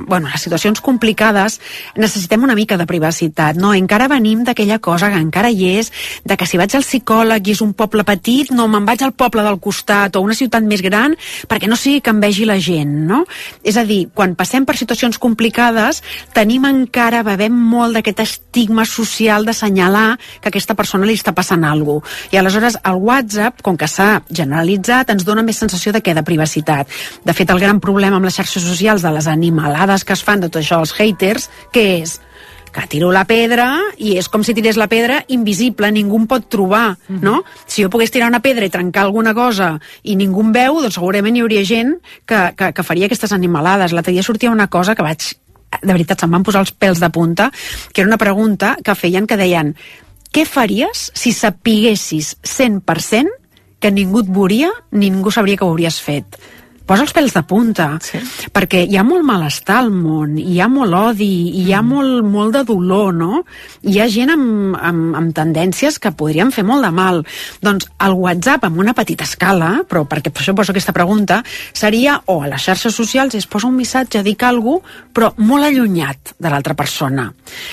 bueno, les situacions complicades necessitem una mica de privacitat, no? Encara venim d'aquella cosa que encara hi és, de que si vaig al psicòleg i és un poble petit, no, me'n vaig al poble del costat o a una ciutat més gran perquè no sigui que em vegi la gent, no? És a dir, quan passem per situacions complicades, tenim encara, bevem molt d'aquest estigma social d'assenyalar que a aquesta persona li està passant alguna cosa. I aleshores el WhatsApp, com que s'ha generalitzat, ens dona més sensació de què? De privacitat. De fet, el gran problema amb les xarxes socials de les animalades que es fan de tot això, els haters, què és? Que tiro la pedra i és com si tirés la pedra invisible, ningú em pot trobar, no? Si jo pogués tirar una pedra i trencar alguna cosa i ningú em veu, doncs segurament hi hauria gent que, que, que faria aquestes animalades. L'altre dia sortia una cosa que vaig... De veritat, se'm van posar els pèls de punta, que era una pregunta que feien que deien: què faries si sapiguessis cent per cent que ningú et veuria, ningú sabria que ho hauries fet? Posa els pèls de punta, sí. Perquè hi ha molt malestar al món, hi ha molt odi, hi ha mm. molt, molt de dolor, no? Hi ha gent amb, amb, amb tendències que podrien fer molt de mal. Doncs el WhatsApp, amb una petita escala, però perquè per això poso aquesta pregunta, seria, o a les xarxes socials es posa un missatge, dic alguna cosa, però molt allunyat de l'altra persona.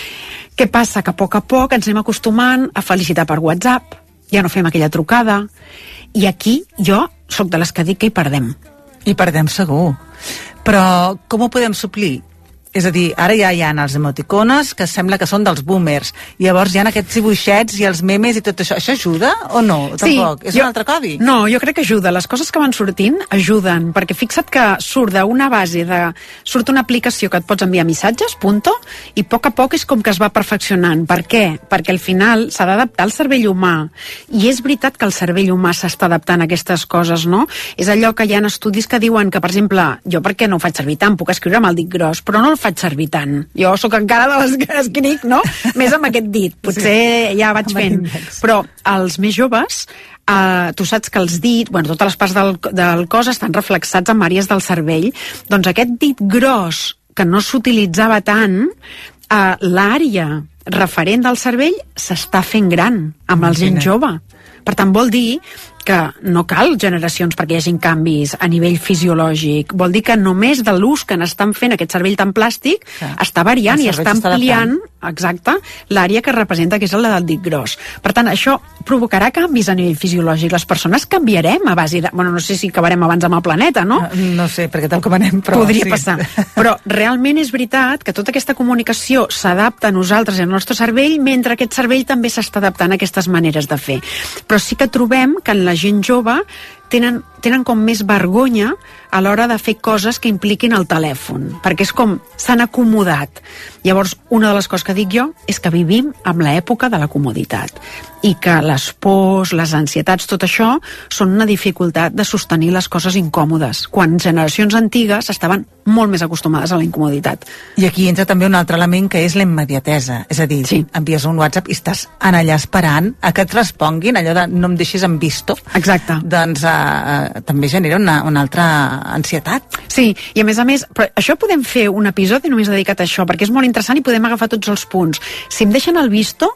Què passa? Que a poc a poc ens anem acostumant a felicitar per WhatsApp, ja no fem aquella trucada, i aquí jo sóc de les que dic que hi perdem. I perdem segur. Però com ho podem suplir? És a dir, ara ja hi ha els emoticones que sembla que són dels boomers. I llavors hi ha aquests dibuixets i els memes i tot això. Això ajuda o no? Tampoc. Sí, és jo, un altre codi? No, jo crec que ajuda. Les coses que van sortint ajuden, perquè fixa't que surt d'una base de... Surt una aplicació que et pots enviar missatges, punto, i a poc a poc és com que es va perfeccionant. Per què? Perquè al final s'ha d'adaptar al cervell humà. I és veritat que el cervell humà s'està adaptant a aquestes coses, no? És allò que hi ha estudis que diuen que, per exemple, jo per què no ho faig servir tant? Puc escriure amb el dit gros, però no el faig servir tant. Jo sóc encara de les que escric, no? Més amb aquest dit. Potser sí, ja vaig fent. Però els més joves, eh, tu saps que els dits, bueno, totes les parts del, del cos estan reflexats en àrees del cervell. Doncs aquest dit gros, que no s'utilitzava tant, eh, l'àrea referent del cervell s'està fent gran amb el gent jove. Per tant, vol dir que no cal generacions perquè hi hagin canvis a nivell fisiològic. Vol dir que només de l'ús que n'estan fent aquest cervell tan plàstic sí. està variant i està ampliant exacte, l'àrea que representa, que és la del dit gros. Per tant, això provocarà canvis a nivell fisiològic. Les persones canviarem a base de... Bueno, no sé si acabarem abans amb el planeta, no? No, no sé, perquè tal com anem, però... Podria sí. passar. Però realment és veritat que tota aquesta comunicació s'adapta a nosaltres i al nostre cervell, mentre aquest cervell també s'està adaptant a aquestes maneres de fer. Però sí que trobem que en la gent jove tenen, tenen com més vergonya a l'hora de fer coses que impliquin el telèfon, perquè és com s'han acomodat. Llavors, una de les coses que dic jo és que vivim amb l'època de la comoditat i que les pors, les ansietats, tot això són una dificultat de sostenir les coses incòmodes, quan generacions antigues estaven molt més acostumades a la incomoditat. I aquí entra també un altre element que és la immediatesa, és a dir, sí. envies un WhatsApp i estàs en allà esperant a que et responguin, allò de no em deixis en visto. Exacte. Doncs eh, eh, també genera una, una altra ansietat. Sí, i a més a més, però això podem fer un episodi només dedicat a això, perquè és molt interessant i podem agafar tots els punts. Si em deixen el visto,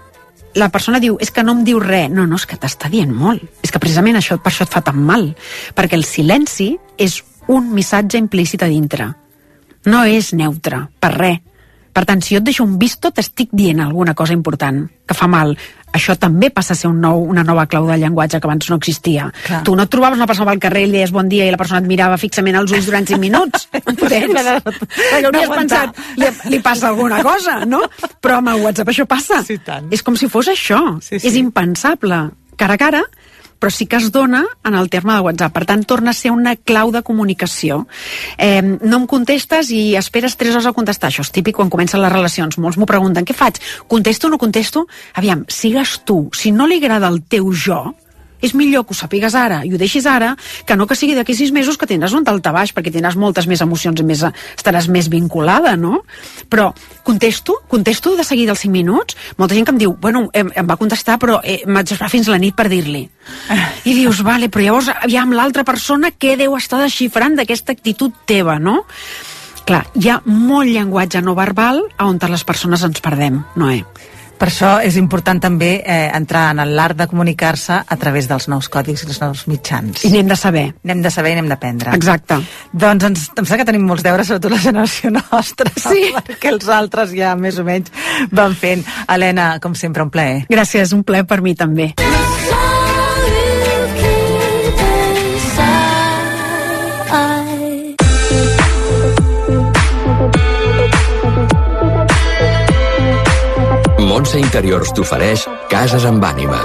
la persona diu, és que no em diu res. No, no, és que t'està dient molt. És que precisament això, per això et fa tan mal. Perquè el silenci és un missatge implícit a dintre. No és neutre, per res. Per tant, si jo et deixo un visto, t'estic dient alguna cosa important, que fa mal. Això també passa a ser un nou, una nova clau de llenguatge que abans no existia. Clar. Tu no et trobaves una persona pel carrer i li deies bon dia i la persona et mirava fixament als ulls durant cinc minuts. Perquè hauries pensat, li, li passa alguna cosa, no? Però amb el WhatsApp això passa. Sí, tant. És com si fos això. Sí, sí. És impensable. Cara a cara, però sí que es dona en el terme de WhatsApp. Per tant, torna a ser una clau de comunicació. Eh, no em contestes i esperes tres hores a contestar. Això és típic quan comencen les relacions. Molts m'ho pregunten, què faig? Contesto o no contesto? Aviam, sigues tu. Si no li agrada el teu jo, és millor que ho sapigues ara i ho deixis ara, que no que sigui d'aquí sis mesos que tindràs un daltabaix, perquè tindràs moltes més emocions i més, estaràs més vinculada, no? Però contesto, contesto de seguida els cinc minuts. Molta gent que em diu, bueno, em, em va contestar, però eh, m'haig d'esperar fins la nit per dir-li. I dius, vale, però llavors, aviam, l'altra persona què deu estar desxifrant d'aquesta actitud teva, no? Clar, hi ha molt llenguatge no verbal on les persones ens perdem, Noé. Per això és important també eh, entrar en l'art de comunicar-se a través dels nous còdics i els nous mitjans. I n'hem de saber. N'hem de saber i n'hem d'aprendre. Exacte. Doncs ens, em sembla que tenim molts deures, sobretot la generació nostra, sí. perquè els altres ja més o menys van fent. Helena, com sempre, un plaer. Gràcies, un plaer per mi també. Montse Interiors t'ofereix Cases amb ànima.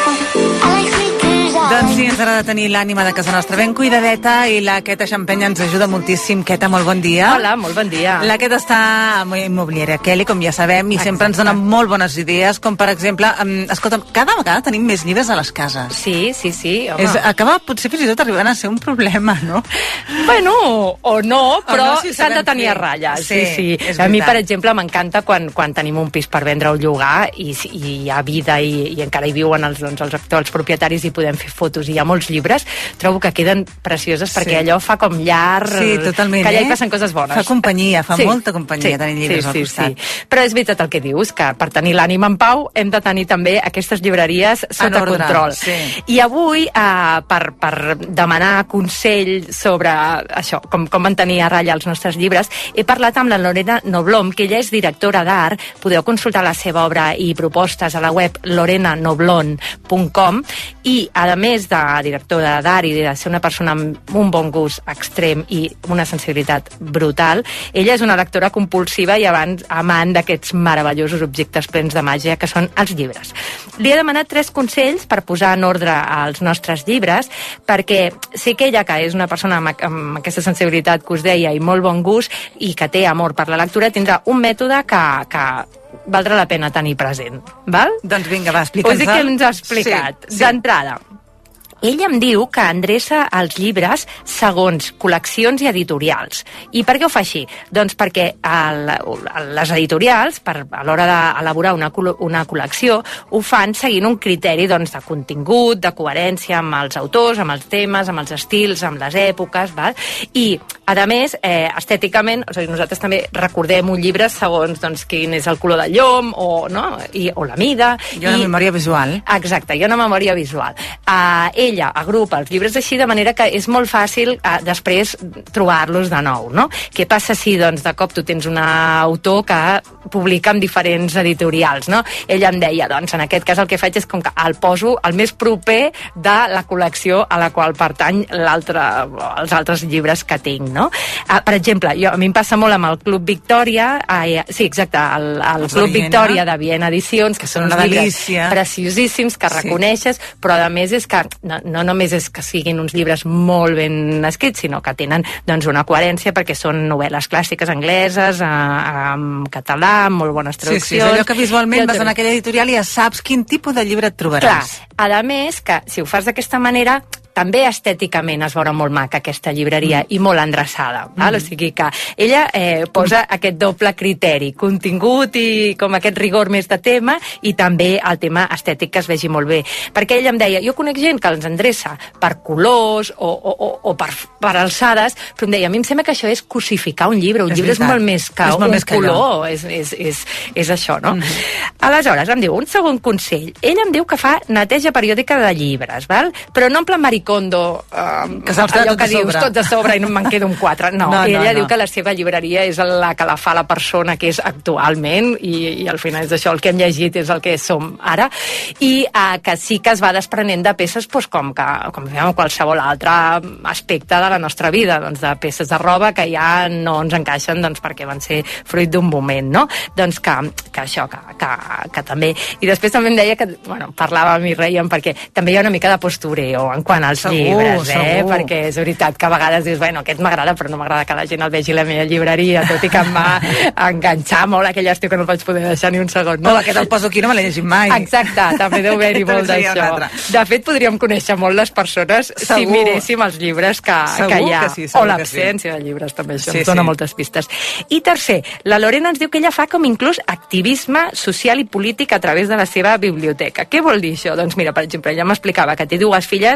Doncs sí, ens agrada tenir l'ànima de casa nostra ben cuidadeta i la Queta Xampenya ens ajuda moltíssim. Queta, molt bon dia. Hola, molt bon dia. La Queta està a Immobiliària Kelly, com ja sabem, i Exacte. sempre ens dona molt bones idees, com per exemple, um, escolta'm, cada vegada tenim més llibres a les cases. Sí, sí, sí, home. És, acaba potser fins i tot arribant a ser un problema, no? Bueno, o no, però no, si s'han de tenir a ratlla. Sí, sí. sí. A mi, per exemple, m'encanta quan, quan tenim un pis per vendre o llogar i, i hi ha vida i, i encara hi viuen els, doncs, els actuals propietaris i podem fer fotos i hi ha molts llibres, trobo que queden precioses sí. perquè allò fa com llar, sí, totalment, que allà eh? hi passen coses bones. Fa companyia, fa sí. molta companyia sí. tenir llibres sí, al sí, costat. Sí. Però és veritat el que dius, que per tenir l'ànima en pau hem de tenir també aquestes llibreries sota ordre, control. Sí. I avui, eh, per, per demanar consell sobre això, com, com mantenir a ratlla els nostres llibres, he parlat amb la Lorena Noblom, que ella és directora d'art. Podeu consultar la seva obra i propostes a la web lorena noblon punt com i, a més de directora d'art i de ser una persona amb un bon gust extrem i una sensibilitat brutal, ella és una lectora compulsiva i abans amant d'aquests meravellosos objectes plens de màgia que són els llibres. Li he demanat tres consells per posar en ordre els nostres llibres, perquè sé que ella, que és una persona amb, amb aquesta sensibilitat que us deia i molt bon gust i que té amor per la lectura, tindrà un mètode que, que valdrà la pena tenir present. Val? Doncs vinga, va, explica'ns-el. Us dic que ens ha explicat. Sí, sí. D'entrada, ella em diu que endreça els llibres segons col·leccions i editorials. I per què ho fa així? Doncs perquè el, les editorials, per, a l'hora d'elaborar una, una col·lecció, ho fan seguint un criteri doncs, de contingut, de coherència amb els autors, amb els temes, amb els estils, amb les èpoques, val? I, a més, eh, estèticament, o sigui, nosaltres també recordem un llibre segons doncs, quin és el color del llom o, no? I, o la mida. Hi ha una I, memòria visual. Exacte, hi ha una memòria visual. Uh, ella ella agrupa els llibres així de manera que és molt fàcil eh, després trobar-los de nou, no? Què passa si, doncs, de cop tu tens un autor que publica en diferents editorials, no? Ella em deia, doncs, en aquest cas el que faig és com que el poso el més proper de la col·lecció a la qual pertany l'altre, els altres llibres que tinc, no? Eh, per exemple, jo, a mi em passa molt amb el Club Victòria, eh, sí, exacte, el, el Club Viena. Victòria de Viena Edicions, que són una uns llibres delícia. preciosíssims que sí. reconeixes, però a més és que no, no només és que siguin uns llibres molt ben escrits, sinó que tenen doncs, una coherència perquè són novel·les clàssiques angleses, eh, en català, amb molt bones traduccions. Sí, sí, és allò que visualment vas en aquella editorial i ja saps quin tipus de llibre et trobaràs. Clar, a més que si ho fas d'aquesta manera també estèticament es veurà molt maca aquesta llibreria mm. i molt endreçada, val? Mm. O sigui que ella eh, posa mm. aquest doble criteri, contingut i com aquest rigor més de tema i també el tema estètic que es vegi molt bé. Perquè ella em deia, jo conec gent que els endreça per colors o, o, o, o per, per alçades, però em deia, a mi em sembla que això és cosificar un llibre, un és llibre veritat. és molt més que és un més que color, és, és, és, és això, no? Mm. Aleshores, em diu, un segon consell, ella em diu que fa neteja periòdica de llibres, val? Però no en plan Maricondo, um, que allò que dius tots a sobre i no me'n quedo un quatre. No, no, no ella no. diu que la seva llibreria és la que la fa la persona que és actualment i, i al final és això, el que hem llegit és el que som ara, i uh, que sí que es va desprenent de peces doncs, com, que, com fem qualsevol altre aspecte de la nostra vida, doncs, de peces de roba que ja no ens encaixen doncs, perquè van ser fruit d'un moment, no? Doncs que, que això, que, que, que també... I després també em deia que, bueno, parlàvem i reiem perquè també hi ha una mica de postureo en quant als segur, llibres, eh? Segur. Perquè és veritat que a vegades dius, bueno, aquest m'agrada, però no m'agrada que la gent el vegi a la meva llibreria, tot i que em va enganxar molt aquell estiu que no vaig poder deixar ni un segon. No? Oh, aquest el poso aquí, no me l'he llegit mai. Exacte, també deu haver-hi molt d'això. De fet, podríem conèixer molt les persones segur. si miréssim els llibres que, que hi ha. Que sí, o l'absència sí. de llibres, també, això sí, ens dona sí. moltes pistes. I tercer, la Lorena ens diu que ella fa com inclús activisme social i polític a través de la seva biblioteca. Què vol dir això? Doncs mira, per exemple, ella m'explicava que té dues filles meravelloses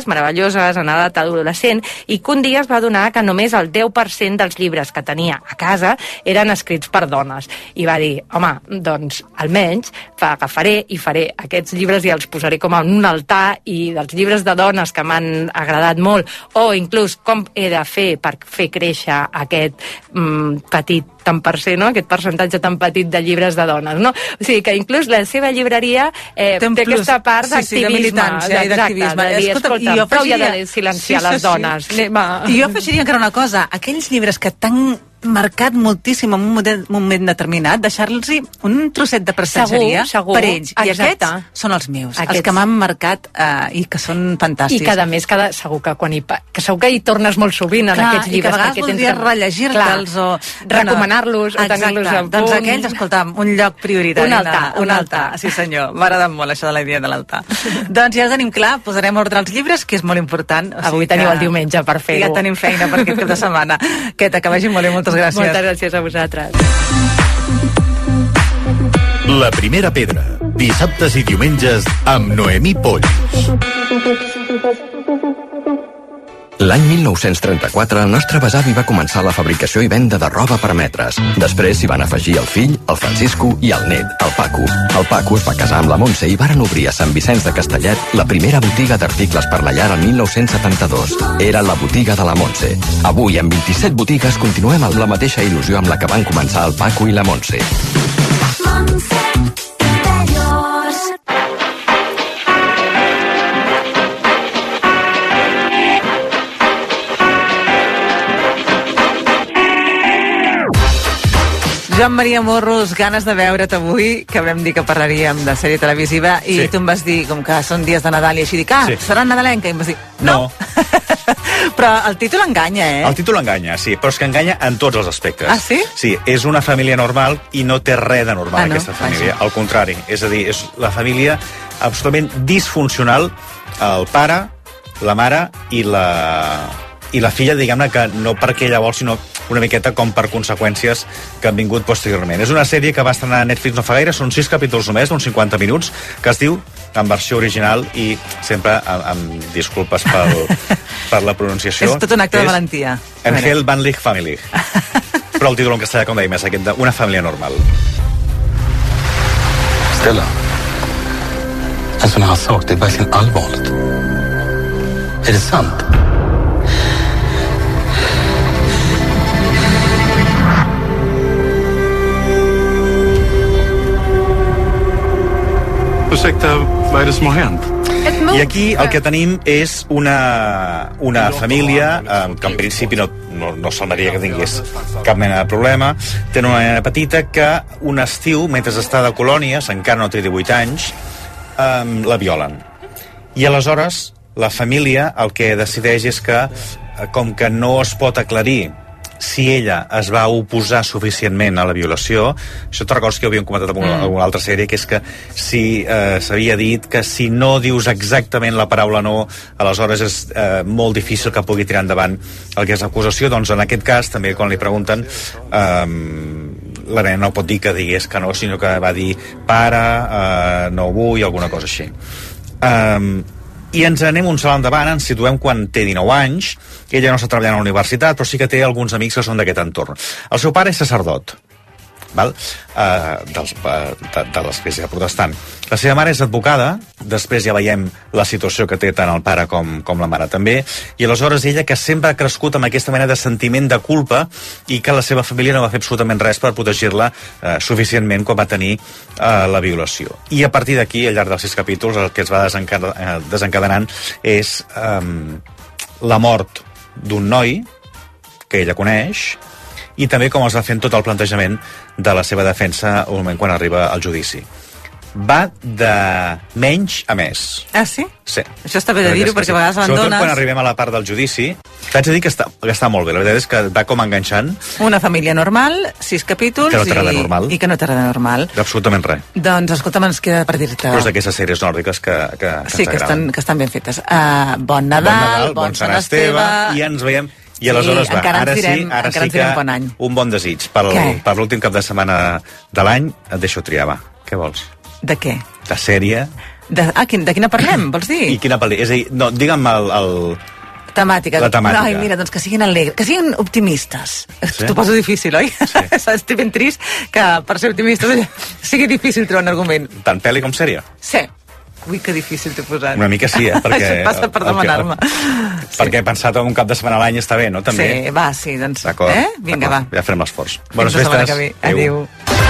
religioses en edat adolescent, i que un dia es va adonar que només el deu per cent dels llibres que tenia a casa eren escrits per dones. I va dir, home, doncs almenys agafaré i faré aquests llibres i els posaré com en un altar, i dels llibres de dones que m'han agradat molt, o inclús com he de fer per fer créixer aquest mm, petit tant per cent, no? Aquest percentatge tan petit de llibres de dones, no? O sigui que inclús la seva llibreria eh, té, té aquesta part d'activisme, sí, sí, de militància i d'activisme. De dir, escolta, escolta prou ja de silenciar sí, sí, les dones. Sí. I jo afegiria encara una cosa, aquells llibres que t'han marcat moltíssim en un moment, moment determinat, deixar-los un trosset de prestatgeria segur, segur. per ells. I Exacte. aquests són els meus, Aquests. els que m'han marcat eh, i que són fantàstics. I que, a més, cada, segur que quan hi, que segur que hi tornes molt sovint en Clar, aquests llibres. I que a vegades voldries rellegir-te'ls o recomanar-los o tenir-los a punt. Doncs aquells, escolta'm, un lloc prioritari. Un altar, un altar. Sí, senyor. M'agrada molt això de la idea de l'altar. Doncs ja ho tenim clar, posarem ordre als llibres, que és molt important. O Avui sigui teniu que... el diumenge per fer-ho. Ja tenim feina per aquest cap de setmana. Que que vagi molt bé, moltes gràcies. Moltes gràcies a vosaltres. La primera pedra, dissabtes i diumenges amb Noemí Polls. L'any mil nou-cents trenta-quatre, el nostre besavi va començar la fabricació i venda de roba per metres. Després s'hi van afegir el fill, el Francisco i el net, el Paco. El Paco es va casar amb la Montse i varen obrir a Sant Vicenç de Castellet la primera botiga d'articles per la llar el mil nou-cents setanta-dos. Era la botiga de la Montse. Avui, amb vint-i-set botigues, continuem amb la mateixa il·lusió amb la que van començar el Paco i la Montse. Montse Interiors. Joan Maria Morros, ganes de veure't avui, que vam dir que parlaríem de sèrie televisiva, i sí. Tu em vas dir, com que són dies de Nadal i així, dic, ah, sí. serà nadalenca, i em vas dir, no. no. Però el títol enganya, eh? El títol enganya, sí, però és que enganya en tots els aspectes. Ah, sí? Sí, és una família normal i no té res de normal, ah, no? aquesta família. Vaja. Al contrari, és a dir, és la família absolutament disfuncional, el pare, la mare i la... i la filla, diguem-ne, que no perquè ella vol, sinó una miqueta com per conseqüències que han vingut posteriorment. És una sèrie que va estrenar a Netflix no fa gaire, són sis capítols només, d'uns cinquanta minuts, que es diu, en versió original, i sempre amb, amb disculpes pel, per la pronunciació. És tot un acte de valentia. Angel Vanlich Family. Però el títol en castellà, com dèiem, és aquest d'Una família normal. Stella, en sån här sak, det är verkligen allvarligt. Är det sant? Ursäkta, vad är det som har hänt? I aquí el que tenim és una, una família eh, que en principi no, no, no semblaria que tingués cap mena de problema. Tenen una nena petita que un estiu, mentre està de colònies, encara no té divuit anys, eh, la violen. I aleshores la família el que decideix és que, eh, com que no es pot aclarir si ella es va oposar suficientment a la violació, això te recordes que ho havíem comentat en una, mm. una altra sèrie, que és que si eh, s'havia dit que si no dius exactament la paraula no, aleshores és eh, molt difícil que pugui tirar endavant el que és l'acusació. Doncs en aquest cas, també quan li pregunten, eh, la nena no pot dir que digués que no, sinó que va dir pare, eh, no vull, alguna cosa així. Eh, I ens anem un salt endavant, ens situem quan té dinou anys, ella no està treballant a la universitat, però sí que té alguns amics que són d'aquest entorn. El seu pare és sacerdot, val? Uh, dels, uh, de, de l'església protestant. La seva mare és advocada, després ja veiem la situació que té tant el pare com, com la mare també, i aleshores ella, que sempre ha crescut amb aquesta mena de sentiment de culpa i que la seva família no va fer absolutament res per protegir-la uh, suficientment quan va tenir uh, la violació. I a partir d'aquí, al llarg dels sis capítols, el que es va desencadenant, desencadenant és um, la mort d'un noi que ella coneix, i també com es va fent tot el plantejament de la seva defensa al moment quan arriba al judici. Va de menys a més. Ah, sí? Sí. Això està bé de dir-ho, perquè a vegades abandones... Sobretot quan arribem a la part del judici, t'haig de dir que està, que està molt bé. La veritat és que va com enganxant. Una família normal, sis capítols... Que no t'agrada normal. I que no t'agrada normal. Absolutament res. Doncs, escolta'm, ens queda per dir-te... Però és d'aquestes sèries nòrdiques que, que, que sí, que estan, que estan ben fetes. Uh, bon Nadal, bon, Nadal, bon, bon Sant Esteve... I ens veiem... I aleshores sí, va, ara direm, sí, ara sí que bon any. Un bon desig per, per l'últim cap de setmana de l'any. Et deixo triar, va. Què vols? De què? De sèrie De, ah, de quina parlem, vols dir? I quina pel·li? És a dir, no, digue'm el... el... Temàtica. La temàtica. Ai, mira, doncs que siguin alegres, que siguin optimistes. Sí? T'ho poso difícil, oi? Sí. Estic ben trist que per ser optimistes sigui difícil trobar un argument. Tant pel·li com sèrie? Sí. Ui, que difícil t'he posat. Una mica sí, eh? Perquè, Això passa per demanar-me. Sí. Perquè he pensat en un cap de setmana a l'any està bé, no? També. Sí, va, sí, doncs... D'acord. Eh? Vinga, va. Ja farem l'esforç. Bones festes. Adéu.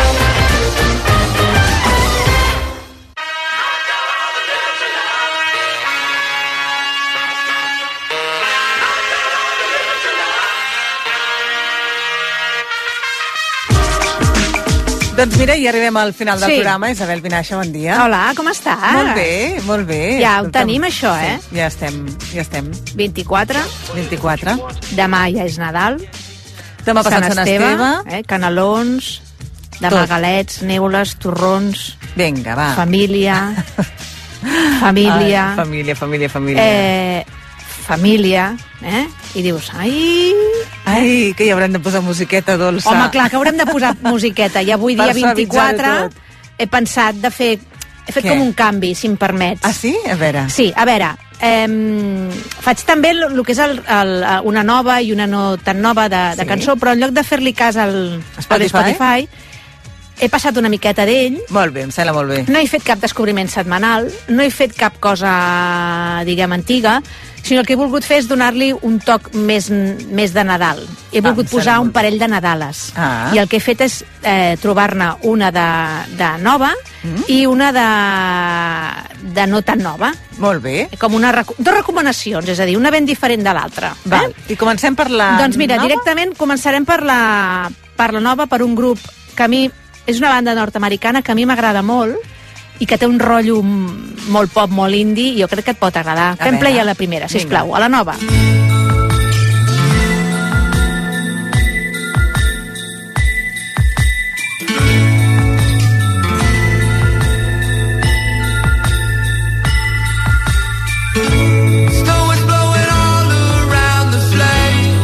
Doncs mira, i arribem al final del Sí. programa. Isabel Vinaixa, bon dia. Hola, com estàs? Molt bé, molt bé. Ja ho Escolta'm, tenim, això, eh? Sí, ja estem, ja estem. vint-i-quatre. vint-i-quatre. Demà ja és Nadal. Demà passat Sant Esteve. Eh? Canelons, demà Tot. galets, neules, torrons. Vinga, va. Família. família. Ai, família, família, família. Eh, família, eh? I dius, ai... Ai, que hi haurem de posar musiqueta dolça. Home, clar, que haurem de posar musiqueta. I avui, dia Per vint-i-quatre, suavitzar-ho tot. he pensat de fer... He fet Què? com un canvi, si em permets. Ah, sí? A veure. Sí, a veure, eh, faig també el, el que és el, el, una nova i una no tan nova de, de Sí. cançó, però en lloc de fer-li cas al Spotify? al Spotify, he passat una miqueta d'ell. Molt bé, em sembla molt bé. No he fet cap descobriment setmanal, no he fet cap cosa, diguem, antiga, sinó que he volgut fer és donar-li un toc més, més de Nadal. He Ah, volgut em sembla posar molt un parell de Nadales. Ah. I el que he fet és eh, trobar-ne una de, de nova Mm. i una de, de no tan nova. Molt bé. Com una, reco- dos recomanacions, és a dir, una ben diferent de l'altra. Val. I comencem per la Doncs mira, nova? directament començarem per la, per la nova, per un grup que a mi és una banda nord-americana que a mi m'agrada molt i que té un rotllo m- molt pop, molt indie, i jo crec que et pot agradar. A Fem veure. play a la primera, sisplau, Vinga. a la nova. Snow is blowing all around the flame.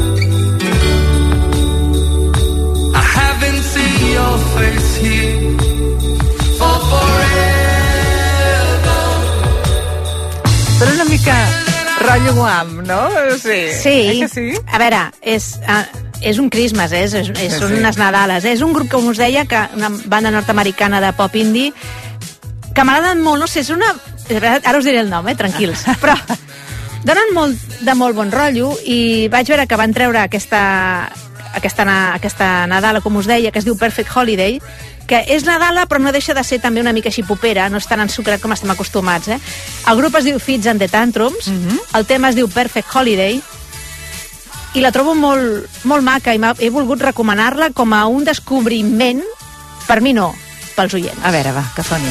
I haven't seen your face here for forever. Però una mica rotllo guam, no? Sí. Sí, Eh que sí? a veure, és, uh, és un Christmas, eh? és, és, és, Sí, són sí. unes Nadales. Eh? És un grup, com us deia, que una banda nord-americana de pop indie, que m'agraden molt, no sé, és una... és veritat, ara us diré el nom, eh? Tranquils. Però donen molt, de molt bon rotllo, i vaig veure que van treure aquesta, aquesta, na- aquesta Nadala, com us deia, que es diu Perfect Holiday, que és Nadala, però no deixa de ser també una mica així popera, no és tan ensucrat com estem acostumats. Eh? El grup es diu Fits and the Tantrums, el tema es diu Perfect Holiday, i la trobo molt, molt maca, i m'ha- he volgut recomanar-la com a un descobriment, per mi no, pels oients. A veure, va, que soni.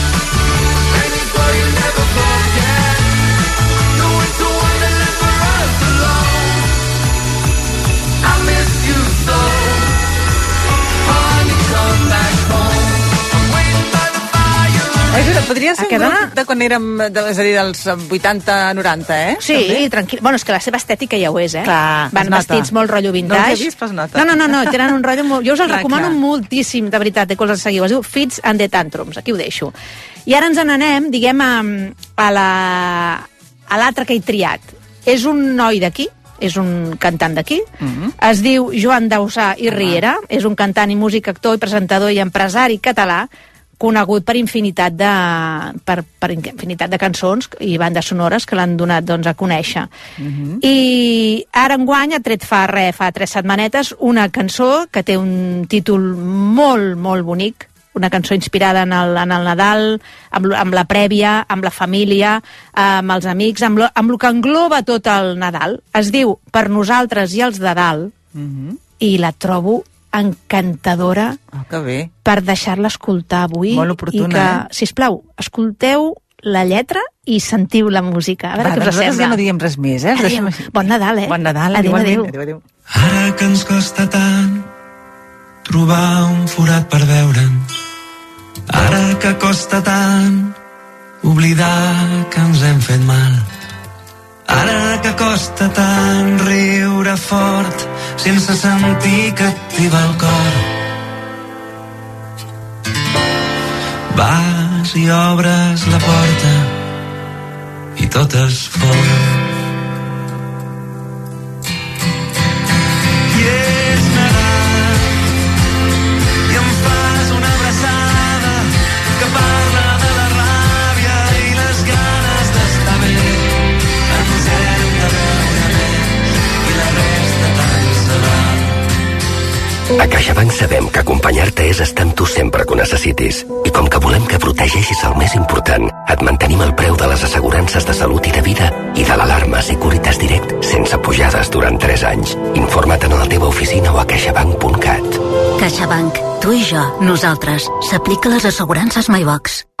I miss you so. Honey, come back home. I'm waiting by the fire. És, veritat, podria ser un Aquesta grup de quan érem, de, és a dir, dels vuitanta noranta, eh? Sí, També? tranquil. Bueno, és que la seva estètica ja ho és, eh? Clar, Van es nota. vestits molt rotllo No vintage. els he vist, però es nota. No, no, no, no, tenen un rotllo molt... Jo us el Clar, recomano clar. moltíssim, de veritat, eh, que us el seguiu. Es diu Fits and the Tantrums, aquí ho deixo. I ara ens n'anem, diguem, a, a la a l'altre que he triat. És un noi d'aquí, és un cantant d'aquí, Mhm. es diu Joan Dausà i Riera, és un cantant i músic, actor i presentador i empresari català, conegut per infinitat de, per, per infinitat de cançons i bandes sonores que l'han donat, doncs, a conèixer. Mhm. I ara enguany ha tret fa, re, fa tres setmanetes una cançó que té un títol molt, molt bonic, una cançó inspirada en el, en el Nadal, amb, l- amb la prèvia, amb la família, amb els amics, amb lo, amb lo que engloba tot el Nadal. Es diu Per nosaltres i els de dalt, Mhm. i la trobo encantadora Oh, que bé. per deixar-la escoltar avui. Molt oportuna, I que, sisplau, escolteu la lletra i sentiu la música. A veure Va, què us doncs nosaltres sembla. ja no diem res més, eh? Els Adéu. deixem així. Bon Nadal, eh? Bon Nadal, Adéu, igualment. adéu. Adéu, adéu. Ara que ens costa tant trobar un forat per veure'ns, ara que costa tant oblidar que ens hem fet mal, ara que costa tant riure fort sense sentir que activa el cor. Vas i obres la porta i tot es fon. I és Nadal i em fas una abraçada que parla de la ràbia i les ganes d'estar bé. Ens hem de veure més i la resta tant se va. A CaixaBank sabem que acompanyar-te és estar amb tu sempre que ho necessitis. I com que volem que protegeixis el més important, et mantenim el preu de les assegurances de salut i de vida i de l'alarma Securitas Direct sense pujades durant tres anys. Informa't a la teva oficina o a caixabank punt cat. CaixaBank. Tu i jo. Nosaltres. S'aplica les assegurances MyBox.